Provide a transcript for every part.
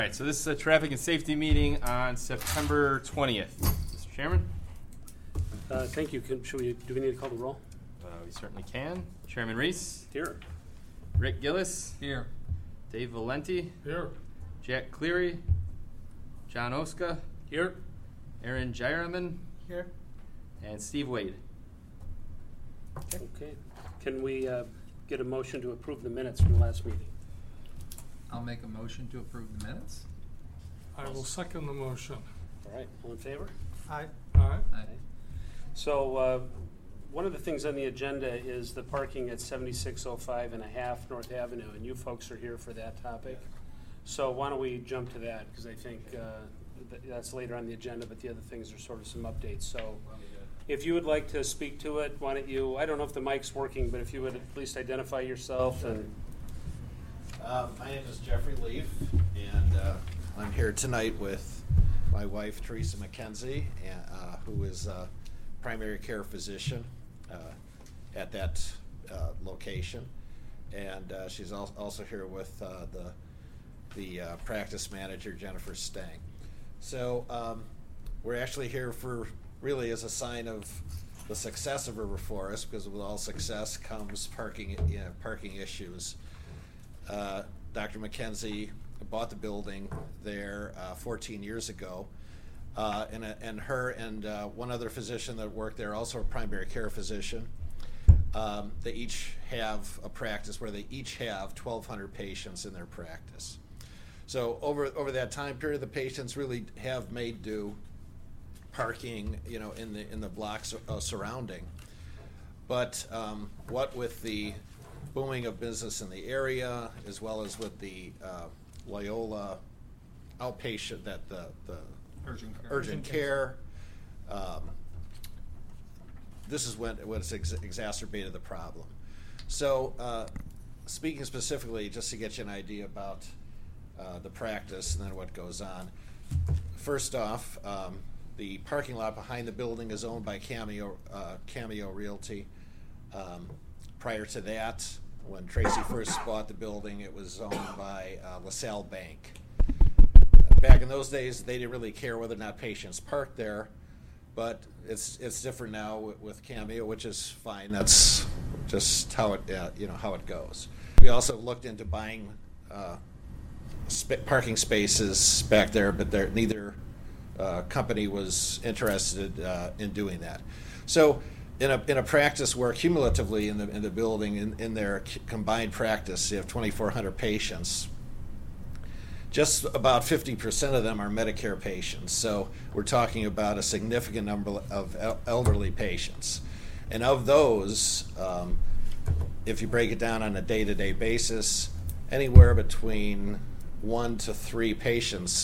All right, so this is a traffic and safety meeting on September 20th. Mr. Chairman? Thank you. Do we need to call the roll? We certainly can. Chairman Reese? Here. Rick Gillis? Here. Dave Valenti? Here. Jack Cleary? John Oska? Here. Aaron Gyerman? Here. And Steve Wade. Okay. Can we get a motion to approve the minutes from the last meeting? I'll make a motion to approve the minutes. I will second the motion. All right. All in favor? Aye. Aye. Aye. So one of the things on the agenda is the parking at 7605 and a half North Avenue, and you folks are here for that topic. So why don't we jump to that, because I think that's later on the agenda, but the other things are sort of some updates. So if you would like to speak to it, why don't you, I don't know if the mic's working, but if you would at least identify yourself. And my name is Jeffrey Leaf, and I'm here tonight with my wife, Teresa McKenzie, who is a primary care physician at that location. And she's also here with the practice manager, Jennifer Stang. So we're actually here for really as a sign of the success of River Forest, because with all success comes parking issues. Dr. McKenzie bought the building there 14 years ago, and her and one other physician that worked there, also a primary care physician, they each have a practice where they each have 1,200 patients in their practice. So over that time period, the patients really have made do parking, in the blocks surrounding. But what with the booming of business in the area, as well as with the Loyola outpatient, that the urgent care, this is what's exacerbated the problem. So speaking specifically, just to get you an idea about the practice and then what goes on. First off, the parking lot behind the building is owned by Cameo Realty. Prior to that, when Tracy first bought the building, it was owned by LaSalle Bank. Back in those days, they didn't really care whether or not patients parked there, but it's different now with Cameo, which is fine. That's just how it goes. We also looked into buying parking spaces back there, but neither company was interested in doing that. So in a practice where cumulatively in the building, in their combined practice, you have 2,400 patients, just about 50% of them are Medicare patients. So we're talking about a significant number of elderly patients. And of those, if you break it down on a day-to-day basis, anywhere between 1 to 3 patients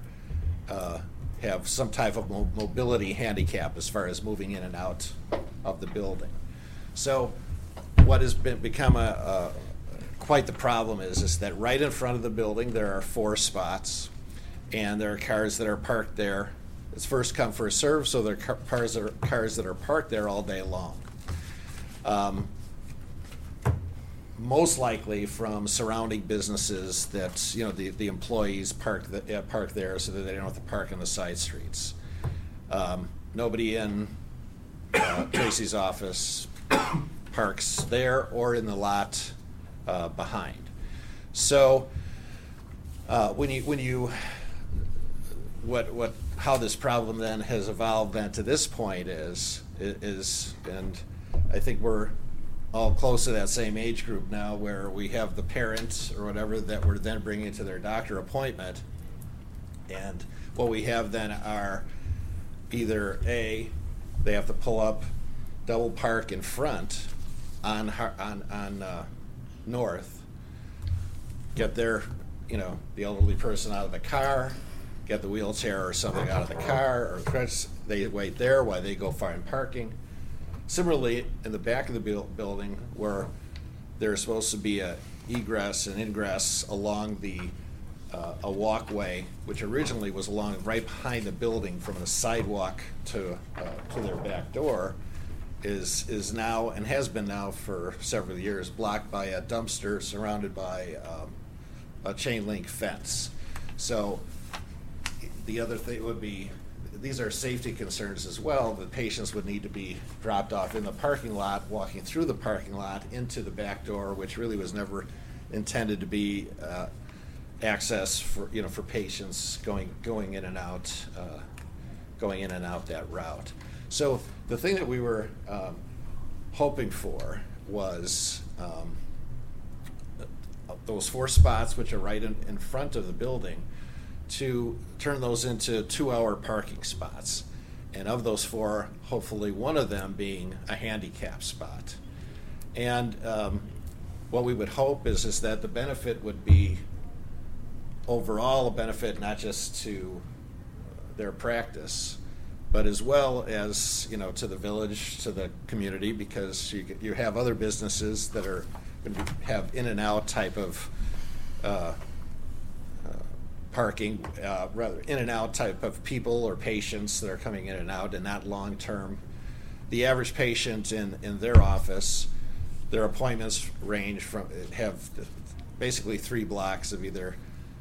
have some type of mobility handicap as far as moving in and out of the building. So what has become quite the problem is that right in front of the building there are 4 spots, and there are cars that are parked there. It's first come, first served, so there are cars that are parked there all day long. Most likely from surrounding businesses that the employees park there so that they don't have to park on the side streets. Nobody in Tracy's office parks there or in the lot behind. So how this problem then has evolved then to this point is, and I think we're all close to that same age group now, where we have the parents or whatever that we're then bringing to their doctor appointment, and what we have then are either A, they have to pull up, double park in front on North, get their the elderly person out of the car, get the wheelchair or something out of the car, or they wait there while they go find parking. Similarly, in the back of the building, where there's supposed to be a egress and ingress along a walkway, which originally was along right behind the building from the sidewalk to their back door, is now, and has been now for several years, blocked by a dumpster surrounded by a chain link fence. So the other thing would be, these are safety concerns as well. The patients would need to be dropped off in the parking lot, walking through the parking lot into the back door, which really was never intended to be access for, you know, for patients going in and out that route. So the thing that we were hoping for was those 4 spots, which are right in front of the building, to turn those into 2-hour parking spots. And of those 4, hopefully one of them being a handicap spot. And what we would hope is that the benefit would be overall a benefit not just to their practice, but as well as, you know, to the village, to the community, because you have other businesses that are going to have in and out type of parking, rather in and out type of people or patients that are coming in and out, and not long term. The average patient in their office, their appointments range from, have basically 3 blocks of either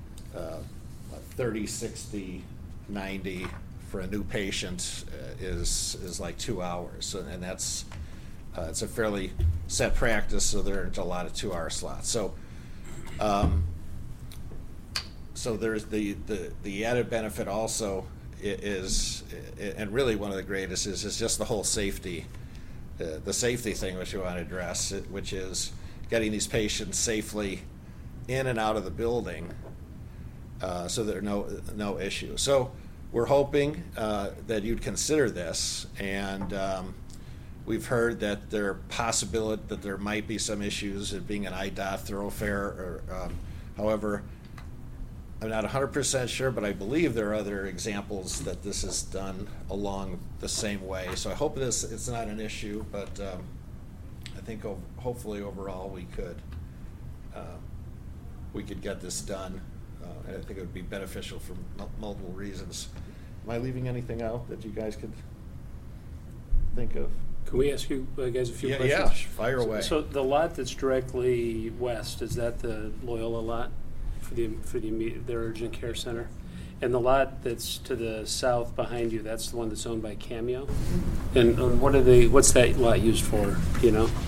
30, 60, 90 for a new patient is like 2 hours, and that's it's a fairly set practice, so there aren't a lot of 2-hour slots. So so there's the added benefit also is, and really one of the greatest is just the whole safety, the safety thing which we want to address, which is getting these patients safely in and out of the building, so there are no issue. So we're hoping that you'd consider this, and we've heard that there might be some issues of being an IDOT thoroughfare, or however, I'm not 100% sure, but I believe there are other examples that this is done along the same way. So I hope it's not an issue, but I think hopefully overall we could get this done, and I think it would be beneficial for multiple reasons. Am I leaving anything out that you guys could think of? Can we ask you guys a few questions? Yeah, fire away. So the lot that's directly west, is that the Loyola lot for the urgent care center? And the lot that's to the south behind you, that's the one that's owned by Cameo? And what's that lot used for, do you know?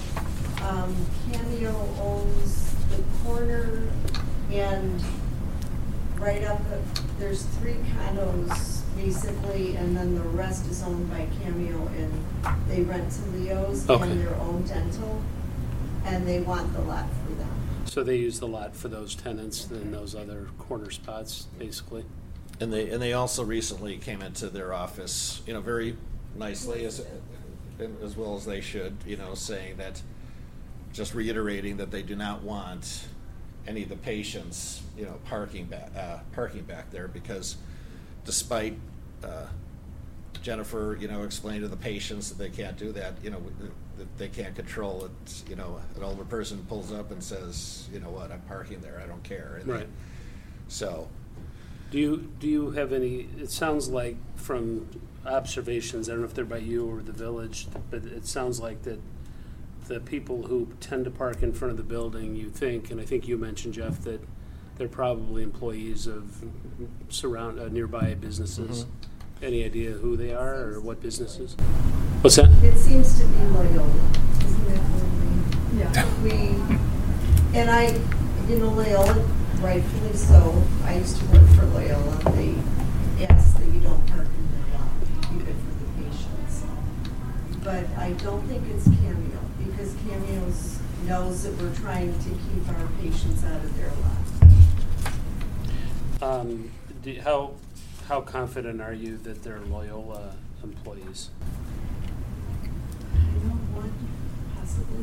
Cameo owns the corner and right up, there's 3 condos basically, and then the rest is owned by Cameo, and they rent to Leo's and their own dental, and they want the lot for them. So they use the lot for those tenants and those other corner spots, basically? And they also recently came into their office, you know, very nicely, as well as they should, you know, saying that, just reiterating that they do not want any of the patients, you know, parking back there, because despite Jennifer, you know, explaining to the patients that they can't do that, you know, that they can't control it. You know, an older person pulls up and says, you know what, I'm parking there, I don't care. And right. So. Do you have any, it sounds like from observations, I don't know if they're by you or the village, but it sounds like that the people who tend to park in front of the building, you think, and I think you mentioned, Jeff, that they're probably employees of nearby businesses. Mm-hmm. Any idea who they are or what businesses? What's that? It seems to be Loyola, isn't it? Yeah. Loyola, rightfully so. I used to work for Loyola. They ask that you don't park in their lot, keep it for the patients. But I don't think it's Cameo, because Cameo knows that we're trying to keep our patients out of their lot. How confident are you that they're Loyola employees? I know 1, possibly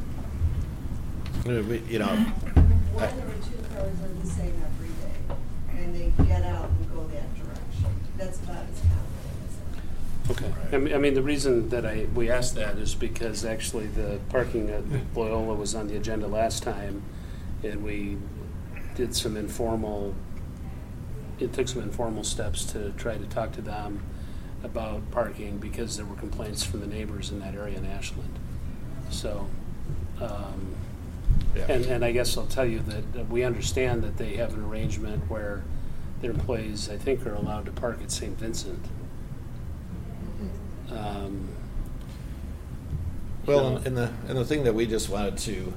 2. You know, 1 or 2 cars are the same every day, and they get out and go that direction. That's about as confident as Okay. I mean, the reason that we asked that is because actually the parking at Loyola was on the agenda last time, and we did some took some informal steps to try to talk to them about parking, because there were complaints from the neighbors in that area in Ashland. So, yeah. and I guess I'll tell you that we understand that they have an arrangement where their employees, I think, are allowed to park at St. Vincent. Well, and the thing that we just wanted to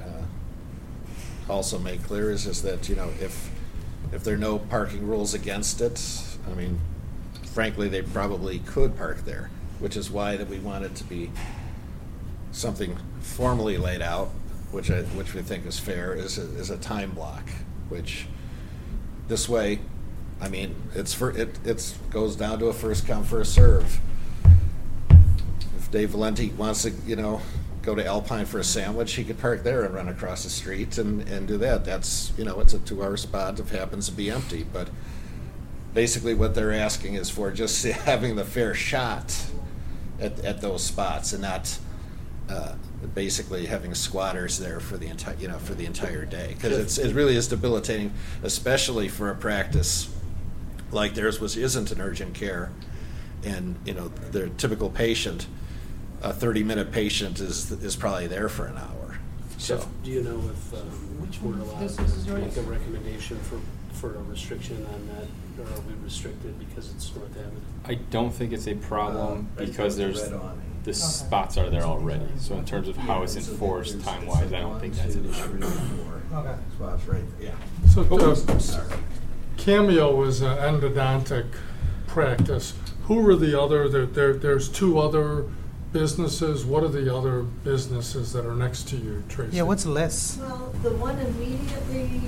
also make clear is that, you know, if there are no parking rules against it, I mean, frankly, they probably could park there, which is why that we want it to be something formally laid out, which we think is fair, is a time block, which this way, I mean, it goes down to a first come, first serve. If Dave Valenti wants to, you know, go to Alpine for a sandwich, he could park there and run across the street and do that. That's, you know, it's a 2-hour spot if it happens to be empty. But basically what they're asking is for just having the fair shot at those spots and not basically having squatters there for the entire day. Because it really is debilitating, especially for a practice like theirs, which isn't an urgent care. And, you know, their typical patient, a 30-minute patient is probably there for an hour. Jeff, So, do you know if we're allowed to make a recommendation for a restriction on that, or are we restricted because it's North Avenue? I don't think it's a problem because the spots are there already. So in terms of how it's enforced time-wise, I don't think that's an issue. Okay. spots right, yeah. So, Sorry. Cameo is an endodontic practice. Who are the other, there's 2 other businesses. What are the other businesses that are next to you, Tracy? Yeah, what's less? Well, the one immediately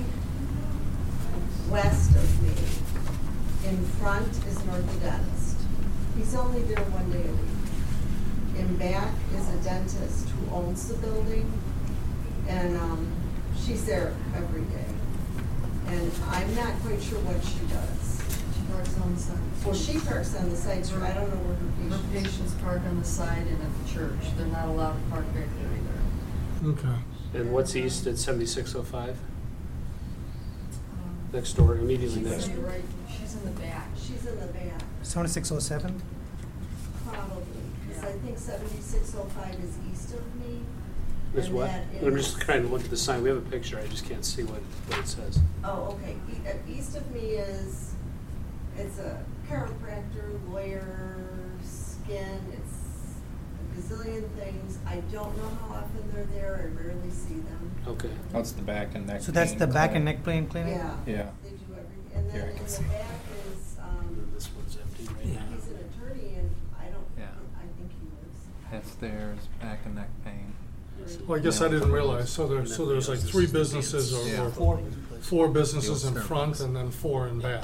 west of me, in front, is an orthodontist. He's only there 1 day a week. In back is a dentist who owns the building, and she's there every day. And I'm not quite sure what she does. She parks on the side. Well, she parks on the side, so I don't know where her Her patients. patients park on the side and at the church. They're not allowed to park back there either. Okay. And what's east at 7605? Next door, immediately next door. Right, she's in the back. She's in the back, 7607? probably, because I think 7605 is east of me. Is and what? that I'm is- just trying to look at the sign. We have a picture. I just can't see what it says. Oh, okay. East of me is, it's a chiropractor, lawyer, skin, it's a gazillion things. I don't know how often they're there. I rarely see them. Okay. That's the back and neck. So that's the back and neck plane clinic? Yeah. Yeah. They do everything. And then Here, I in can the see. back is, This one's empty right now. he's an attorney and I don't, Yeah. I think he lives. That's theirs, back and neck pain. Well, I guess I didn't realize, so there's like 3 businesses Yeah. or 4 businesses in Field front service. and then 4 in back.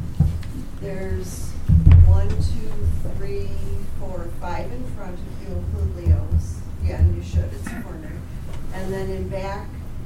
There's 1, 2, 3, 4, 5 in front if you include Leo's. Yeah, and you should, it's a corner. And then in back,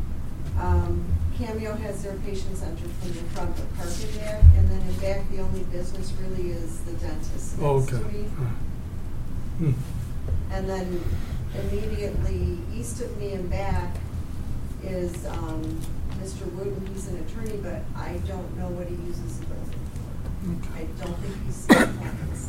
Cameo has their patient center from the front, but park in back. And then in back, the only business really is the dentist Oh, next okay. to me. Hmm. And then immediately east of me and back is Mr. Wooten. He's an attorney, but I don't know what he uses the building for. I don't think he's clients.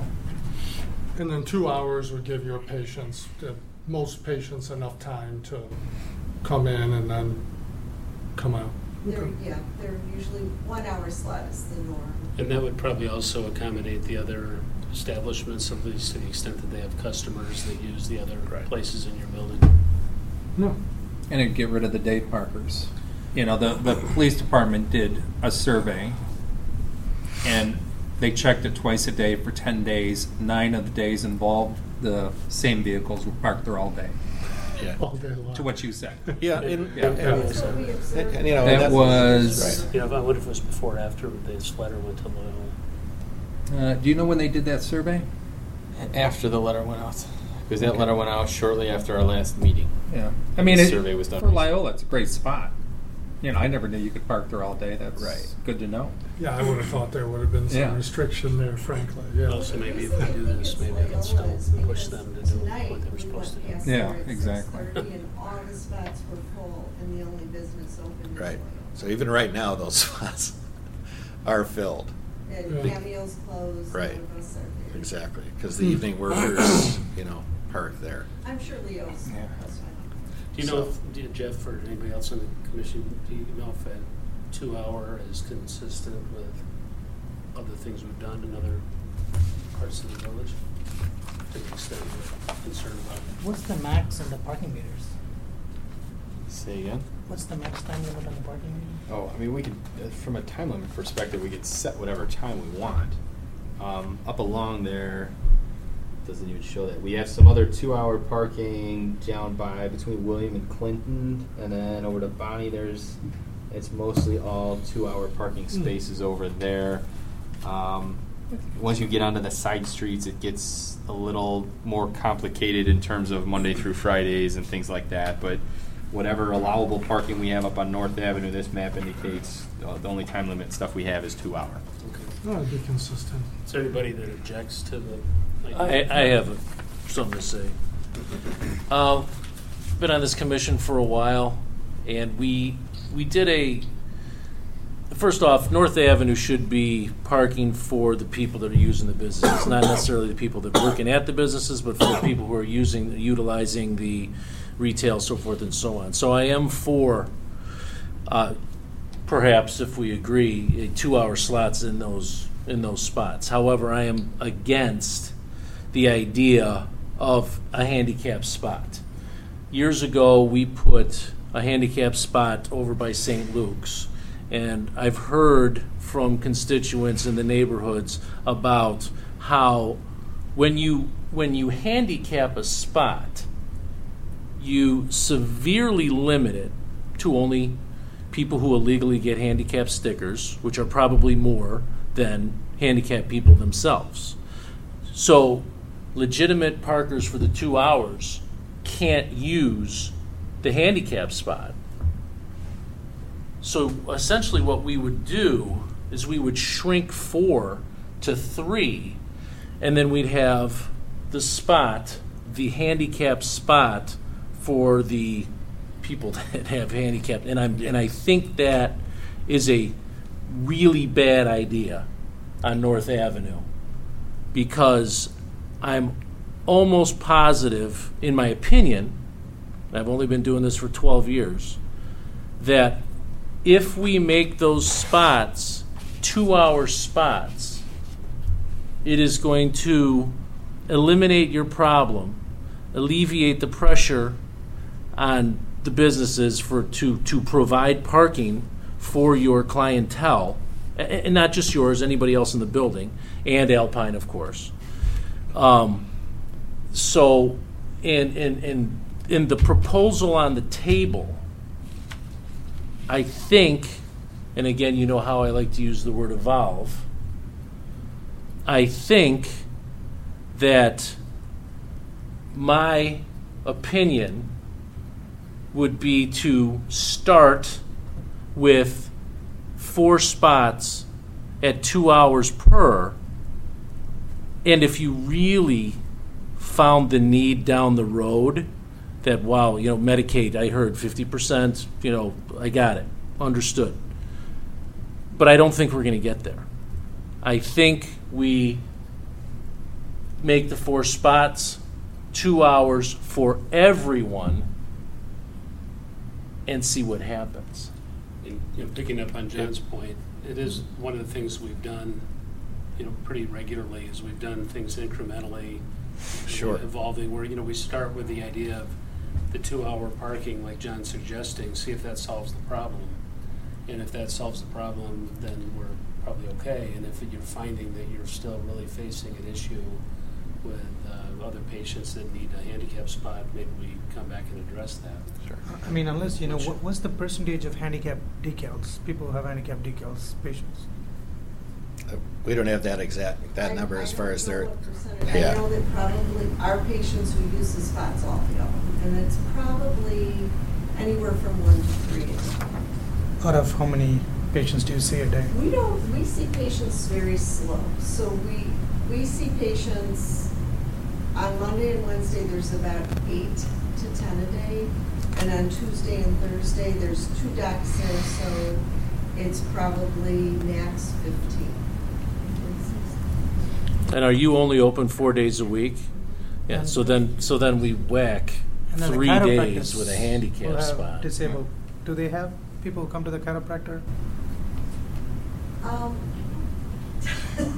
And then 2 hours would give your patients, most patients, enough time to come in and then come out. They're usually 1 hour slot is the norm. And that would probably also accommodate the other establishments, at least to the extent that they have customers that use the other places in your building. No. And it'd get rid of the day parkers. You know, the police department did a survey, and they checked it twice a day for 10 days. 9 of the days involved the same vehicles were parked there all day, Yeah. All day long. to what you said. Yeah, Yeah. That's what we observed. and, you know, That that's- was, right. You know, I wonder if it was before or after this letter went to Loyola. do you know when they did that survey? After the letter went out. Because that letter went out shortly after our last meeting. Yeah. I mean, The survey was done for recently. Loyola, it's a great spot. You know, I never knew you could park there all day. That's Right. good to know. Yeah, I would have thought there would have been some Yeah. restriction there, frankly, yeah. Also, maybe if we do this, maybe I can still push them to do what they were supposed to do. Yeah, exactly. And all the spots were full and the only business open is Right. Loyola. So even right now, those spots are filled. And Yeah. Cameo's closed. Right. None of us are there. Exactly, because the evening workers, you know, park there. I'm sure Leo's. Yeah. That's fine. Do you know, if, Jeff, or anybody else on the commission, do you know if a 2 hour is consistent with the things we've done in other parts of the village to the extent we're concerned about it. What's the max on the parking meters? Say again? What's the max time limit on the parking meter? Oh, I mean, we could, from a time limit perspective, we could set whatever time we want. Up along there, doesn't even show that. We have some other 2-hour parking down by between William and Clinton, and then over to Bonnie, it's mostly all 2-hour parking spaces over there. Once you get onto the side streets, it gets a little more complicated in terms of Monday through Fridays and things like that, but whatever allowable parking we have up on North Avenue, this map indicates the only time limit stuff we have is 2 hour. That would be consistent. Is there anybody that objects to the idea? I have something to say. Been on this commission for a while, and we did first off, North Avenue should be parking for the people that are using the businesses, not necessarily the people that are working at the businesses, but for the people who are utilizing the retail, so forth and so on. So I am for, perhaps if we agree, 2-hour slots in those spots. However, I am against the idea of a handicap spot. Years ago, we put a handicap spot over by St. Luke's, and I've heard from constituents in the neighborhoods about how when you handicap a spot, you severely limit it to only people who illegally get handicap stickers, which are probably more than handicapped people themselves. So legitimate parkers for the 2 hours can't use the handicap spot. So essentially what we would do is we would shrink 4 to 3, and then we'd have the handicap spot for the people that have handicapped. And I think that is a really bad idea on North Avenue, because I'm almost positive, in my opinion, and I've only been doing this for 12 years, that if we make those spots 2-hour spots, it is going to eliminate your problem, alleviate the pressure on the businesses to provide parking for your clientele, and not just yours, anybody else in the building, and Alpine, of course. So, in the proposal on the table, I think, and again, you know how I like to use the word evolve, I think that my opinion would be to start with 4 spots at 2 hours per, and if you really found the need down the road, that, wow, Medicaid, I heard 50%, I got it, understood. But I don't think we're going to get there. I think we make the 4 spots 2 hours for everyone and see what happens. And, picking up on John's point, it is one of the things we've done, pretty regularly, is we've done things incrementally, Sure. evolving, where, we start with the idea of the 2-hour parking, like John's suggesting, see if that solves the problem. And if that solves the problem, then we're probably okay. And if you're finding that you're still really facing an issue with other patients that need a handicap spot, maybe we come back and address that. Sure. I mean, unless, what's the percentage of handicap decals, people who have handicap decals, patients? We don't have that number as far as their. I know that probably our patients who use the spots all feel, and it's probably anywhere from 1 to 3. Out of how many patients do you see a day? We see patients very slow. So we see patients on Monday and Wednesday, there's about 8 to 10 a day. And on Tuesday and Thursday, there's 2 docs there, so it's probably max 15. And are you only open 4 days a week? Yeah. So then we whack And then 3 the days with a chiropractors handicap who have spot. Disabled. Do they have people who come to the chiropractor?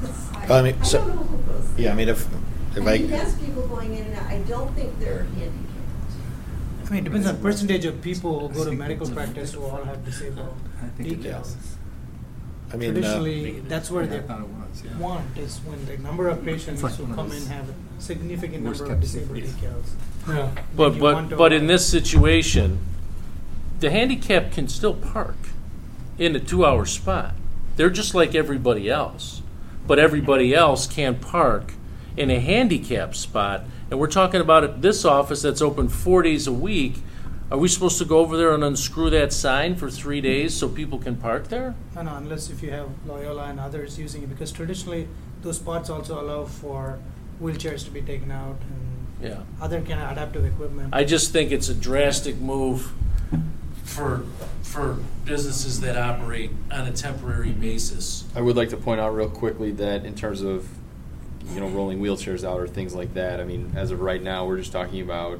I mean, so, don't know who goes there. yeah, I mean, if He has people going in and out. I don't think they're handicapped. I mean, it depends on percentage of people who go to medical practice who all have disabled I think it decals. does. I mean, Traditionally, that's where Yeah, they I thought it was, yeah. want, is when the number of patients It's like who one of come those in have a significant worst number of kept disabled secrets. decals. Yeah. But You want to but in avoid- this situation, the handicap can still park in a 2-hour spot. They're just like everybody else, but everybody else can park in a handicap spot. And we're talking about this office that's open 4 days a week. Are we supposed to go over there and unscrew that sign for 3 days so people can park there? No, unless if you have Loyola and others using it, because traditionally those spots also allow for wheelchairs to be taken out and Yeah. other kind of adaptive equipment. I just think it's a drastic move for businesses that operate on a temporary basis. I would like to point out real quickly that in terms of, rolling wheelchairs out or things like that, I mean, as of right now, we're just talking about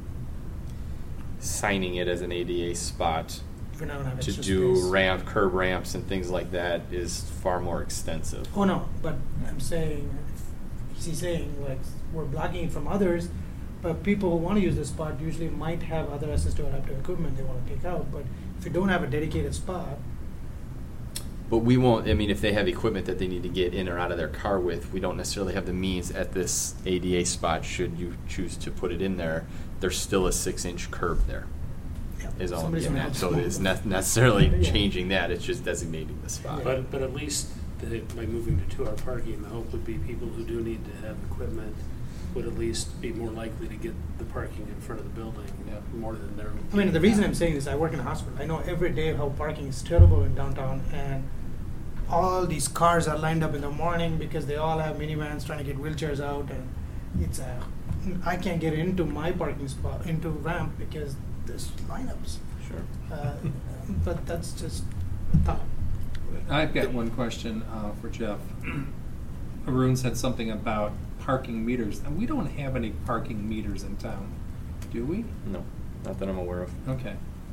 signing it as an ADA spot. If you're not gonna have To extra do space. curb ramps and things like that is far more extensive. Oh no, but I'm saying, he's saying like we're blocking it from others, but people who want to use the spot usually might have other assistive adaptive equipment they want to take out. But if you don't have a dedicated spot, But we won't, I mean, if they have equipment that they need to get in or out of their car with, we don't necessarily have the means at this ADA spot, should you choose to put it in there. There's still a 6-inch curb there, yeah, is all I'm somebody's getting gonna at. have So to- it is not necessarily Yeah. changing that, it's just designating the spot. But at least by moving to 2-hour parking, the hope would be people who do need to have equipment would at least be more likely to get the parking in front of the building more than their. I mean, the reason I'm saying this, I work in a hospital. I know every day how parking is terrible in downtown, and all these cars are lined up in the morning because they all have minivans trying to get wheelchairs out, and it's I can't get into my parking spot, into ramp, because there's lineups. Sure. But that's just a thought. I've got one question for Jeff. Arun said something about parking meters. And we don't have any parking meters in town, do we? No, not that I'm aware of. Okay.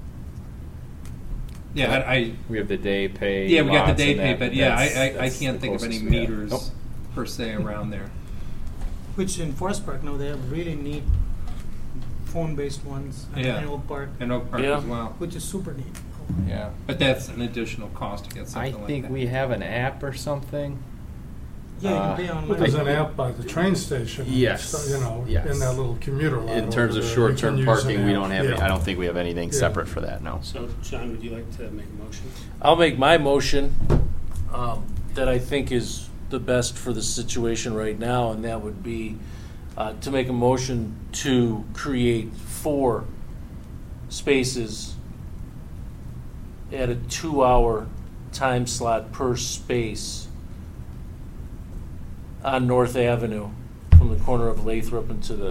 Yeah, I We have the day pay. yeah, we got the lots day and pay, that, but yeah, that's I the can't think of any closest we have. meters Nope. per se around there. Which in Forest Park, no, they have really neat phone-based ones, Yeah. in Oak Park, And Oak Park Yeah. as well. which is super neat. Yeah, but that's an additional cost to get I something like think that. we have an app or something. Yeah, you can pay Uh, online. But there's an app by the train station. Yes, So, yes. in that little commuter line. In terms over of there, short-term you can use parking, an we app. don't have, Yeah. I don't think we have anything Yeah. separate for that, no. So, John, would you like to make a motion? I'll make my motion that I think is the best for the situation right now, and that would be to make a motion to create 4 spaces at a 2-hour time slot per space on North Avenue from the corner of Lathrop and to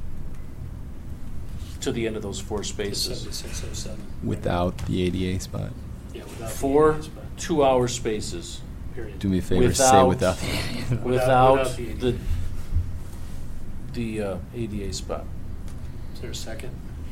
the end of those 4 spaces. 7607. Without the ADA spot. Yeah, without the 4 ADA spot, 2-hour spaces. period. Do me a favor, say Without- without the ADA. Without the the ADA spot. Is there a second?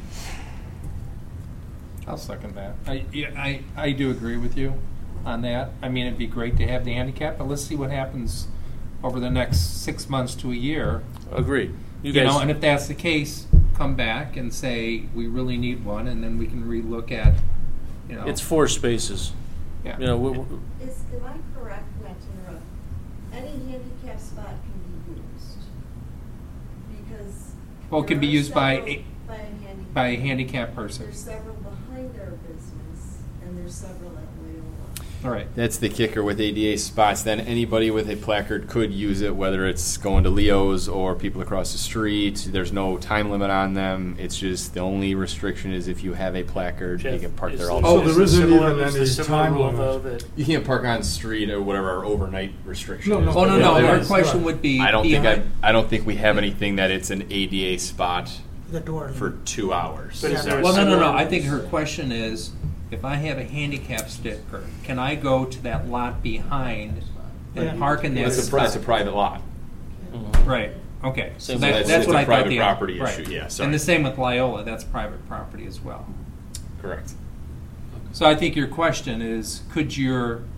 I'll second that. I do agree with you on that. I mean, it'd be great to have the handicap, but let's see what happens over the next 6 months to a year. Agreed. You know, and if that's the case, come back and say we really need one, and then we can relook at, you know. it's 4 spaces. Yeah. You know, Am I correct, not to interrupt, any handicap spot can be used? Because. Well, it can be there are used by several- a- by a handicap. by a handicapped person. There's several behind our business, and there's several at Loyola. All right. That's the kicker with ADA spots. Then anybody with a placard could use it, whether it's going to Leo's or people across the street. There's no time limit on them. It's just the only restriction is if you have a placard, you can park there all Oh, day. there isn't similar- even is the any similar time rule, limit. though, that You can't park on the street or whatever our overnight restriction No, is. no. Oh, no, no. There Our is- question would be. I don't think behind- I don't think we have anything that it's an ADA spot The door. for 2 hours. But is there a Well, no, no, no. similar- I think her question is, if I have a handicap sticker, can I go to that lot behind and Yeah. park in that That's spot? a private lot. Right. Okay. So Same that, with- that's it's what a I private thought. property right. issue, yeah, sorry. And the same with Loyola. That's private property as well. Correct. So I think your question is, could your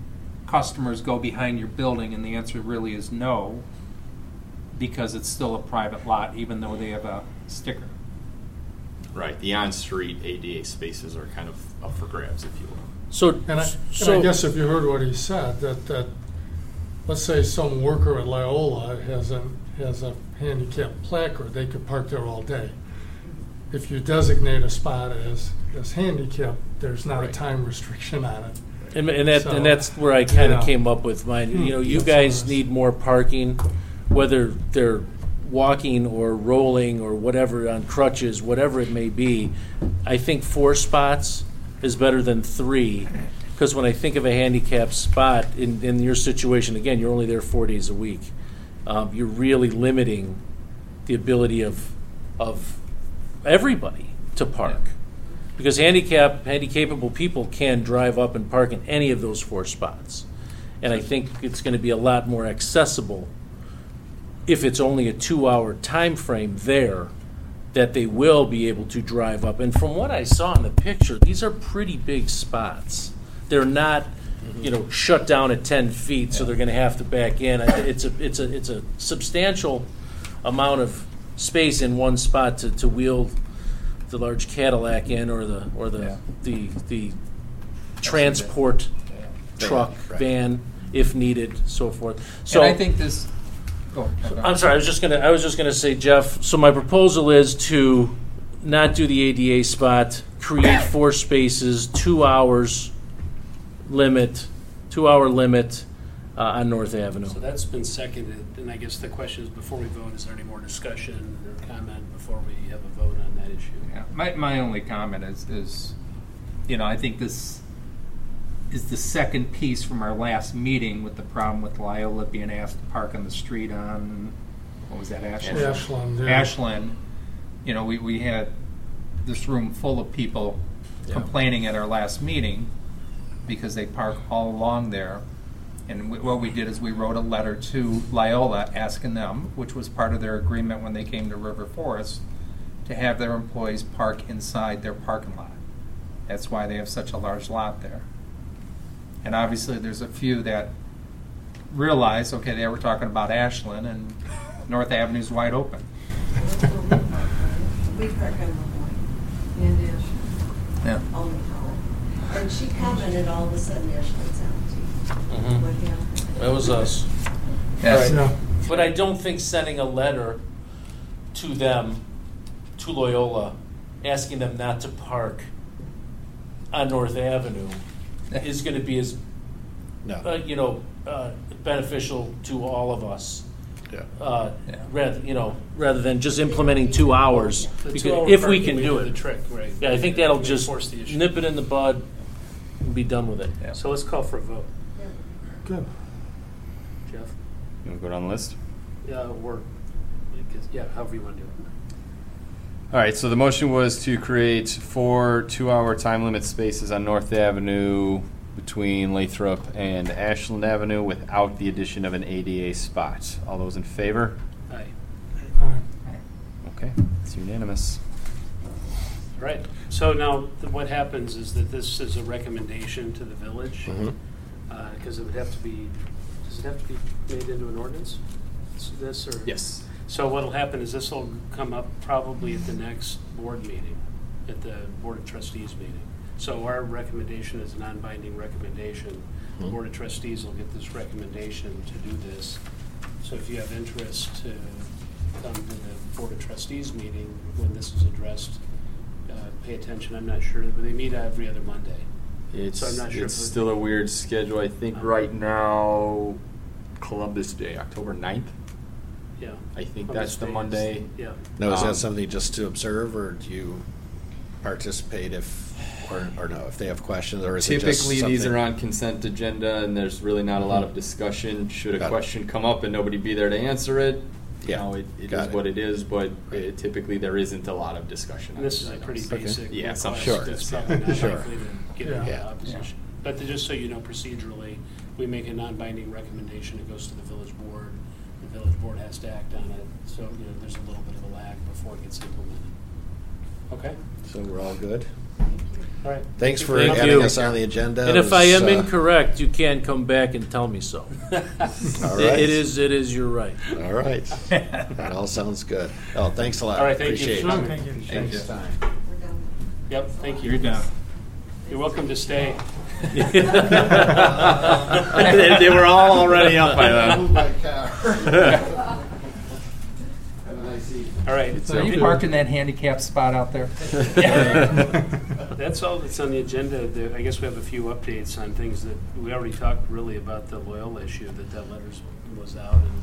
customers go behind your building? And the answer really is no, because it's still a private lot, even though they have a sticker. Right, the on-street ADA spaces are kind of up for grabs, if you will. So, And I guess if you heard what he said, that let's say some worker at Loyola has a handicapped placard, they could park there all day. If you designate a spot as handicapped, there's not a Right. time restriction on it. and that's where I kind of Yeah. came up with mine. You know, you That's guys nice. need more parking, whether they're walking or rolling or whatever, on crutches, whatever it may be. I think 4 spots is better than 3, because when I think of a handicapped spot in your situation, again, you're only there 4 days a week. You're really limiting the ability of everybody to park. Because handicapable people can drive up and park in any of those 4 spots. And I think it's going to be a lot more accessible if it's only a 2-hour time frame there, that they will be able to drive up. And from what I saw in the picture, these are pretty big spots. They're not, shut down at 10 feet, so they're going to have to back in. It's a substantial amount of space in one spot to wheel the large Cadillac in, or the transport truck, Right. van, if needed, so forth. So And I think this. Oh, I'm sorry. I was just gonna say, Jeff. So my proposal is to not do the ADA spot, create 4 spaces, 2 hours limit, 2-hour limit on North Avenue. So that's been seconded, and I guess the question is, before we vote, is there any more discussion or comment before we have a vote on that issue? Yeah, my only comment is, I think this is the second piece from our last meeting with the problem with Loyola being asked to park on the street on, what was that, Ashland? Ashland, yeah. Ashland. We had this room full of people complaining at our last meeting because they park all along there. And what we did is we wrote a letter to Loyola asking them, which was part of their agreement when they came to River Forest, to have their employees park inside their parking lot. That's why they have such a large lot there. And obviously there's a few that realize, okay, they were talking about Ashland and North Avenue's wide open. We park on the And Ashland. Yeah. all the time. And she commented all of a sudden Ashland's empty. Mhm. What happened? That was us. Yes. Yeah. But I don't think sending a letter to them, to Loyola, asking them not to park on North Avenue is going to be as No. beneficial to all of us. Yeah. Rather than just implementing 2 hours, The because 2-hour if we parking can may do the it. trick, right? Yeah, I think that'll May just force the issue. nip it in the bud and be done with it. Yeah. So let's call for a vote. Good. Jeff? You want to go down the list? Yeah, however you want to do it. All right, so the motion was to create 4 2-hour time limit spaces on North Avenue between Lathrop and Ashland Avenue without the addition of an ADA spot. All those in favor? Aye. All right. Okay, it's unanimous. All right. So now what happens is that this is a recommendation to the village, because it would have to be, does it have to be made into an ordinance? This or? Yes. So what'll happen is this will come up probably at the next board meeting, at the Board of Trustees meeting. So our recommendation is a non-binding recommendation. The Board of Trustees will get this recommendation to do this. So if you have interest to come to the Board of Trustees meeting when this is addressed, pay attention. I'm not sure, but they meet every other Monday. It's, So I'm not sure it's if it- still a weird schedule. I think right now, Columbus Day, October 9th. Yeah. I think Columbus that's the Day is- Monday. Yeah. Now, is Um, that something just to observe, or do you participate or no, if they have questions, or is it just Typically, these something- are on consent agenda, and there's really not a lot of discussion. Should a Got it. question come up and nobody be there to answer it, Yeah, it is got it. what it is. But typically, there isn't a lot of discussion. And on this these is a items. pretty Okay. basic Yeah, request. something Sure. That's probably not Sure. likely to get any Yeah. opposition. But just so you know, procedurally, we make a non-binding recommendation, it goes to the village board, the village board has to act on it, so, there's a little bit of a lag before it gets implemented. Okay, So we're all good. all right. Thanks for Thank having you. us on the agenda. And It if I was, am incorrect, you can come back and tell me so. all right. It is. You're right. All right. That all sounds good. Oh, thanks a lot. All right, thank you. Appreciate Sure. it. Thank you. Thanks, time. We're done. Yep, thank you. You're done. You're welcome to stay. they were all already up by then. Move my car. Have a nice evening. All right. So you parked in that handicap spot out there? That's all that's on the agenda. I guess we have a few updates on things that we already talked really about the Loyola issue, that letter was out, and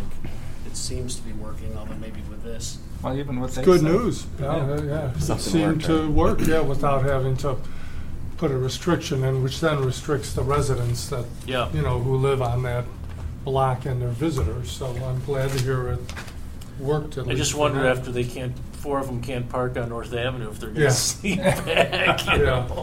it seems to be working, although maybe with this. Well, even with It's good news. Yeah. It Something seemed worked, to work, without having to put a restriction in, which then restricts the residents that, Yeah. who live on that block and their visitors. So I'm glad to hear it worked at I least. just for wonder now. after four of them can't park on North Avenue if they're going to Yeah. see back. You Yeah. know?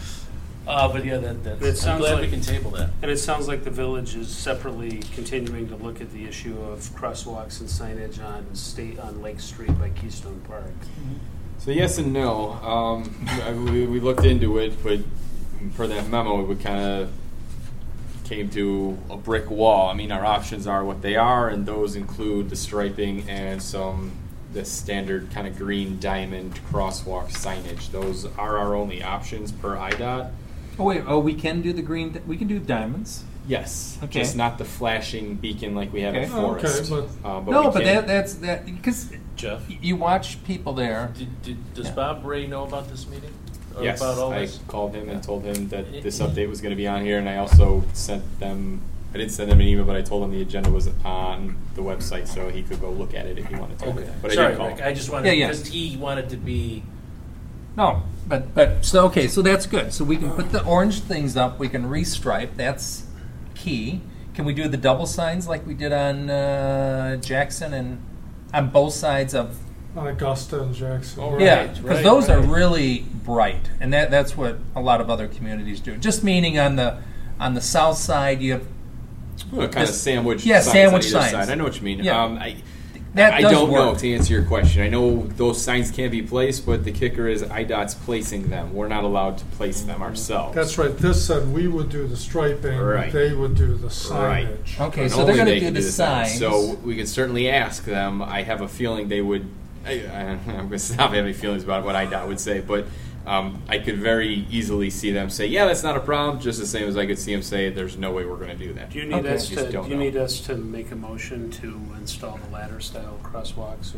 But yeah, It that's. I'm sounds glad like- we can table that. And it sounds like the village is separately continuing to look at the issue of crosswalks and signage on Lake Street by Keystone Park. So yes and no. We looked into it, but per that memo, we kind of came to a brick wall. I mean, our options are what they are, and those include the striping and the standard kind of green diamond crosswalk signage. Those are our only options per IDOT. Oh wait, we can do the green. We can do diamonds. Yes, Okay. just not the flashing beacon like we have Okay. at Forest. Okay, No, we but can- that's because Jeff, you watch people there. does Yeah. Bob Ray know about this meeting? Or Yes, about all I this? called him and told him that this update was going to be on here, and I also sent them. I didn't send them an email, but I told him the agenda was on the website, so he could go look at it if he wanted to. Okay. But Sorry, I did call. Rick. I just wanted Yeah. because he wanted to be. No, but so okay, so that's good. So we can put the orange things up. We can restripe. That's key. Can we do the double signs like we did on Jackson and on both sides of? On Augusta and Jackson. Oh, Yeah, Right, because right, those are right. really bright, and that's what a lot of other communities do. Just meaning on the south side, you have Well, kind of This- sandwich. yeah, signs sandwich on either signs. Side. I know what you mean. Yeah. That I does don't know work. to answer your question. I know those signs can be placed, but the kicker is IDOT's placing them. We're not allowed to place them ourselves. That's right. This said we would do the striping, Right. they would do the Right. signage. Okay, And so they're only going to they do can the signs. signs. So we can certainly ask them. I have a feeling they would. I'm going to stop having feelings about what IDOT would say, but I could very easily see them say, "Yeah, that's not a problem." Just the same as I could see them say, "There's no way we're going to do that." Do you need Okay. us Just to? don't Do you know. need us to make a motion to install the ladder style crosswalks,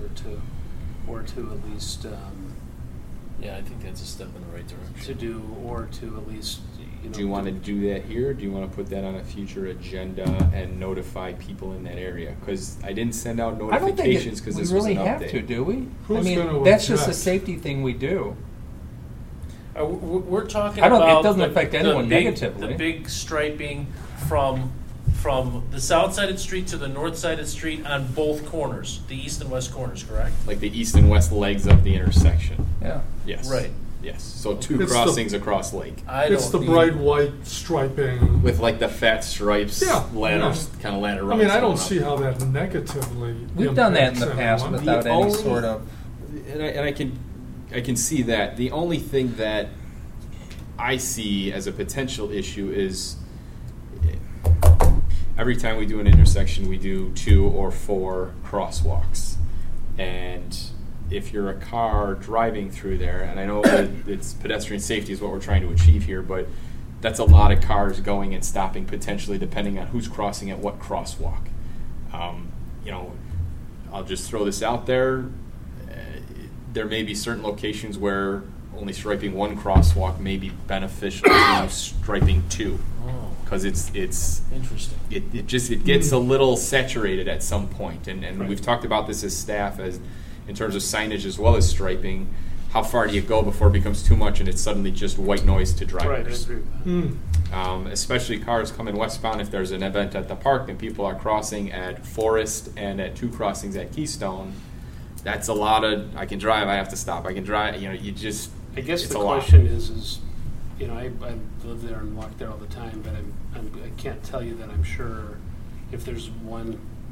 or to at least Yeah, I think that's a step in the right direction. to at least Do you want to do that here? Or do you want to put that on a future agenda and notify people in that area? Because I didn't send out I don't think notifications because we this really was an have update. to, do we? I Who's mean, gonna that's just a object? safety thing we do. We're talking I don't- it about doesn't the- affect the anyone big- negatively. The big striping from the south side of the street to the north side of the street on both corners, the east and west corners, correct? Like the east and west legs of the intersection. Yeah. Yes. Right. Yes. So two It's the- crossings across Lake It's the bright white striping. with like the fat stripes, Yeah, ladders, kind of ladder. I runs mean, I going don't up. see how that negatively We've done that in the impacts past anyone. without The any only- sort of. And I can see that. The only thing that I see as a potential issue is every time we do an intersection, we do 2 or 4 crosswalks. And if you're a car driving through there, and I know that it's pedestrian safety is what we're trying to achieve here, but that's a lot of cars going and stopping potentially depending on who's crossing at what crosswalk. I'll just throw this out there. There may be certain locations where only striping 1 crosswalk may be beneficial to striping 2, Oh, because it's interesting. it gets a little saturated at some point, and we've talked about this as staff as in terms of signage as well as striping. How far do you go before it becomes too much and it's suddenly just white noise to drivers? right? I agree with that. Especially cars coming westbound. If there's an event at the park and people are crossing at Forest and at 2 crossings at Keystone, that's a lot of. I can drive. I have to stop. I can drive. You just. I guess it's the a lot. question is, I live there and walk there all the time, but I can't tell you that I'm sure if there's one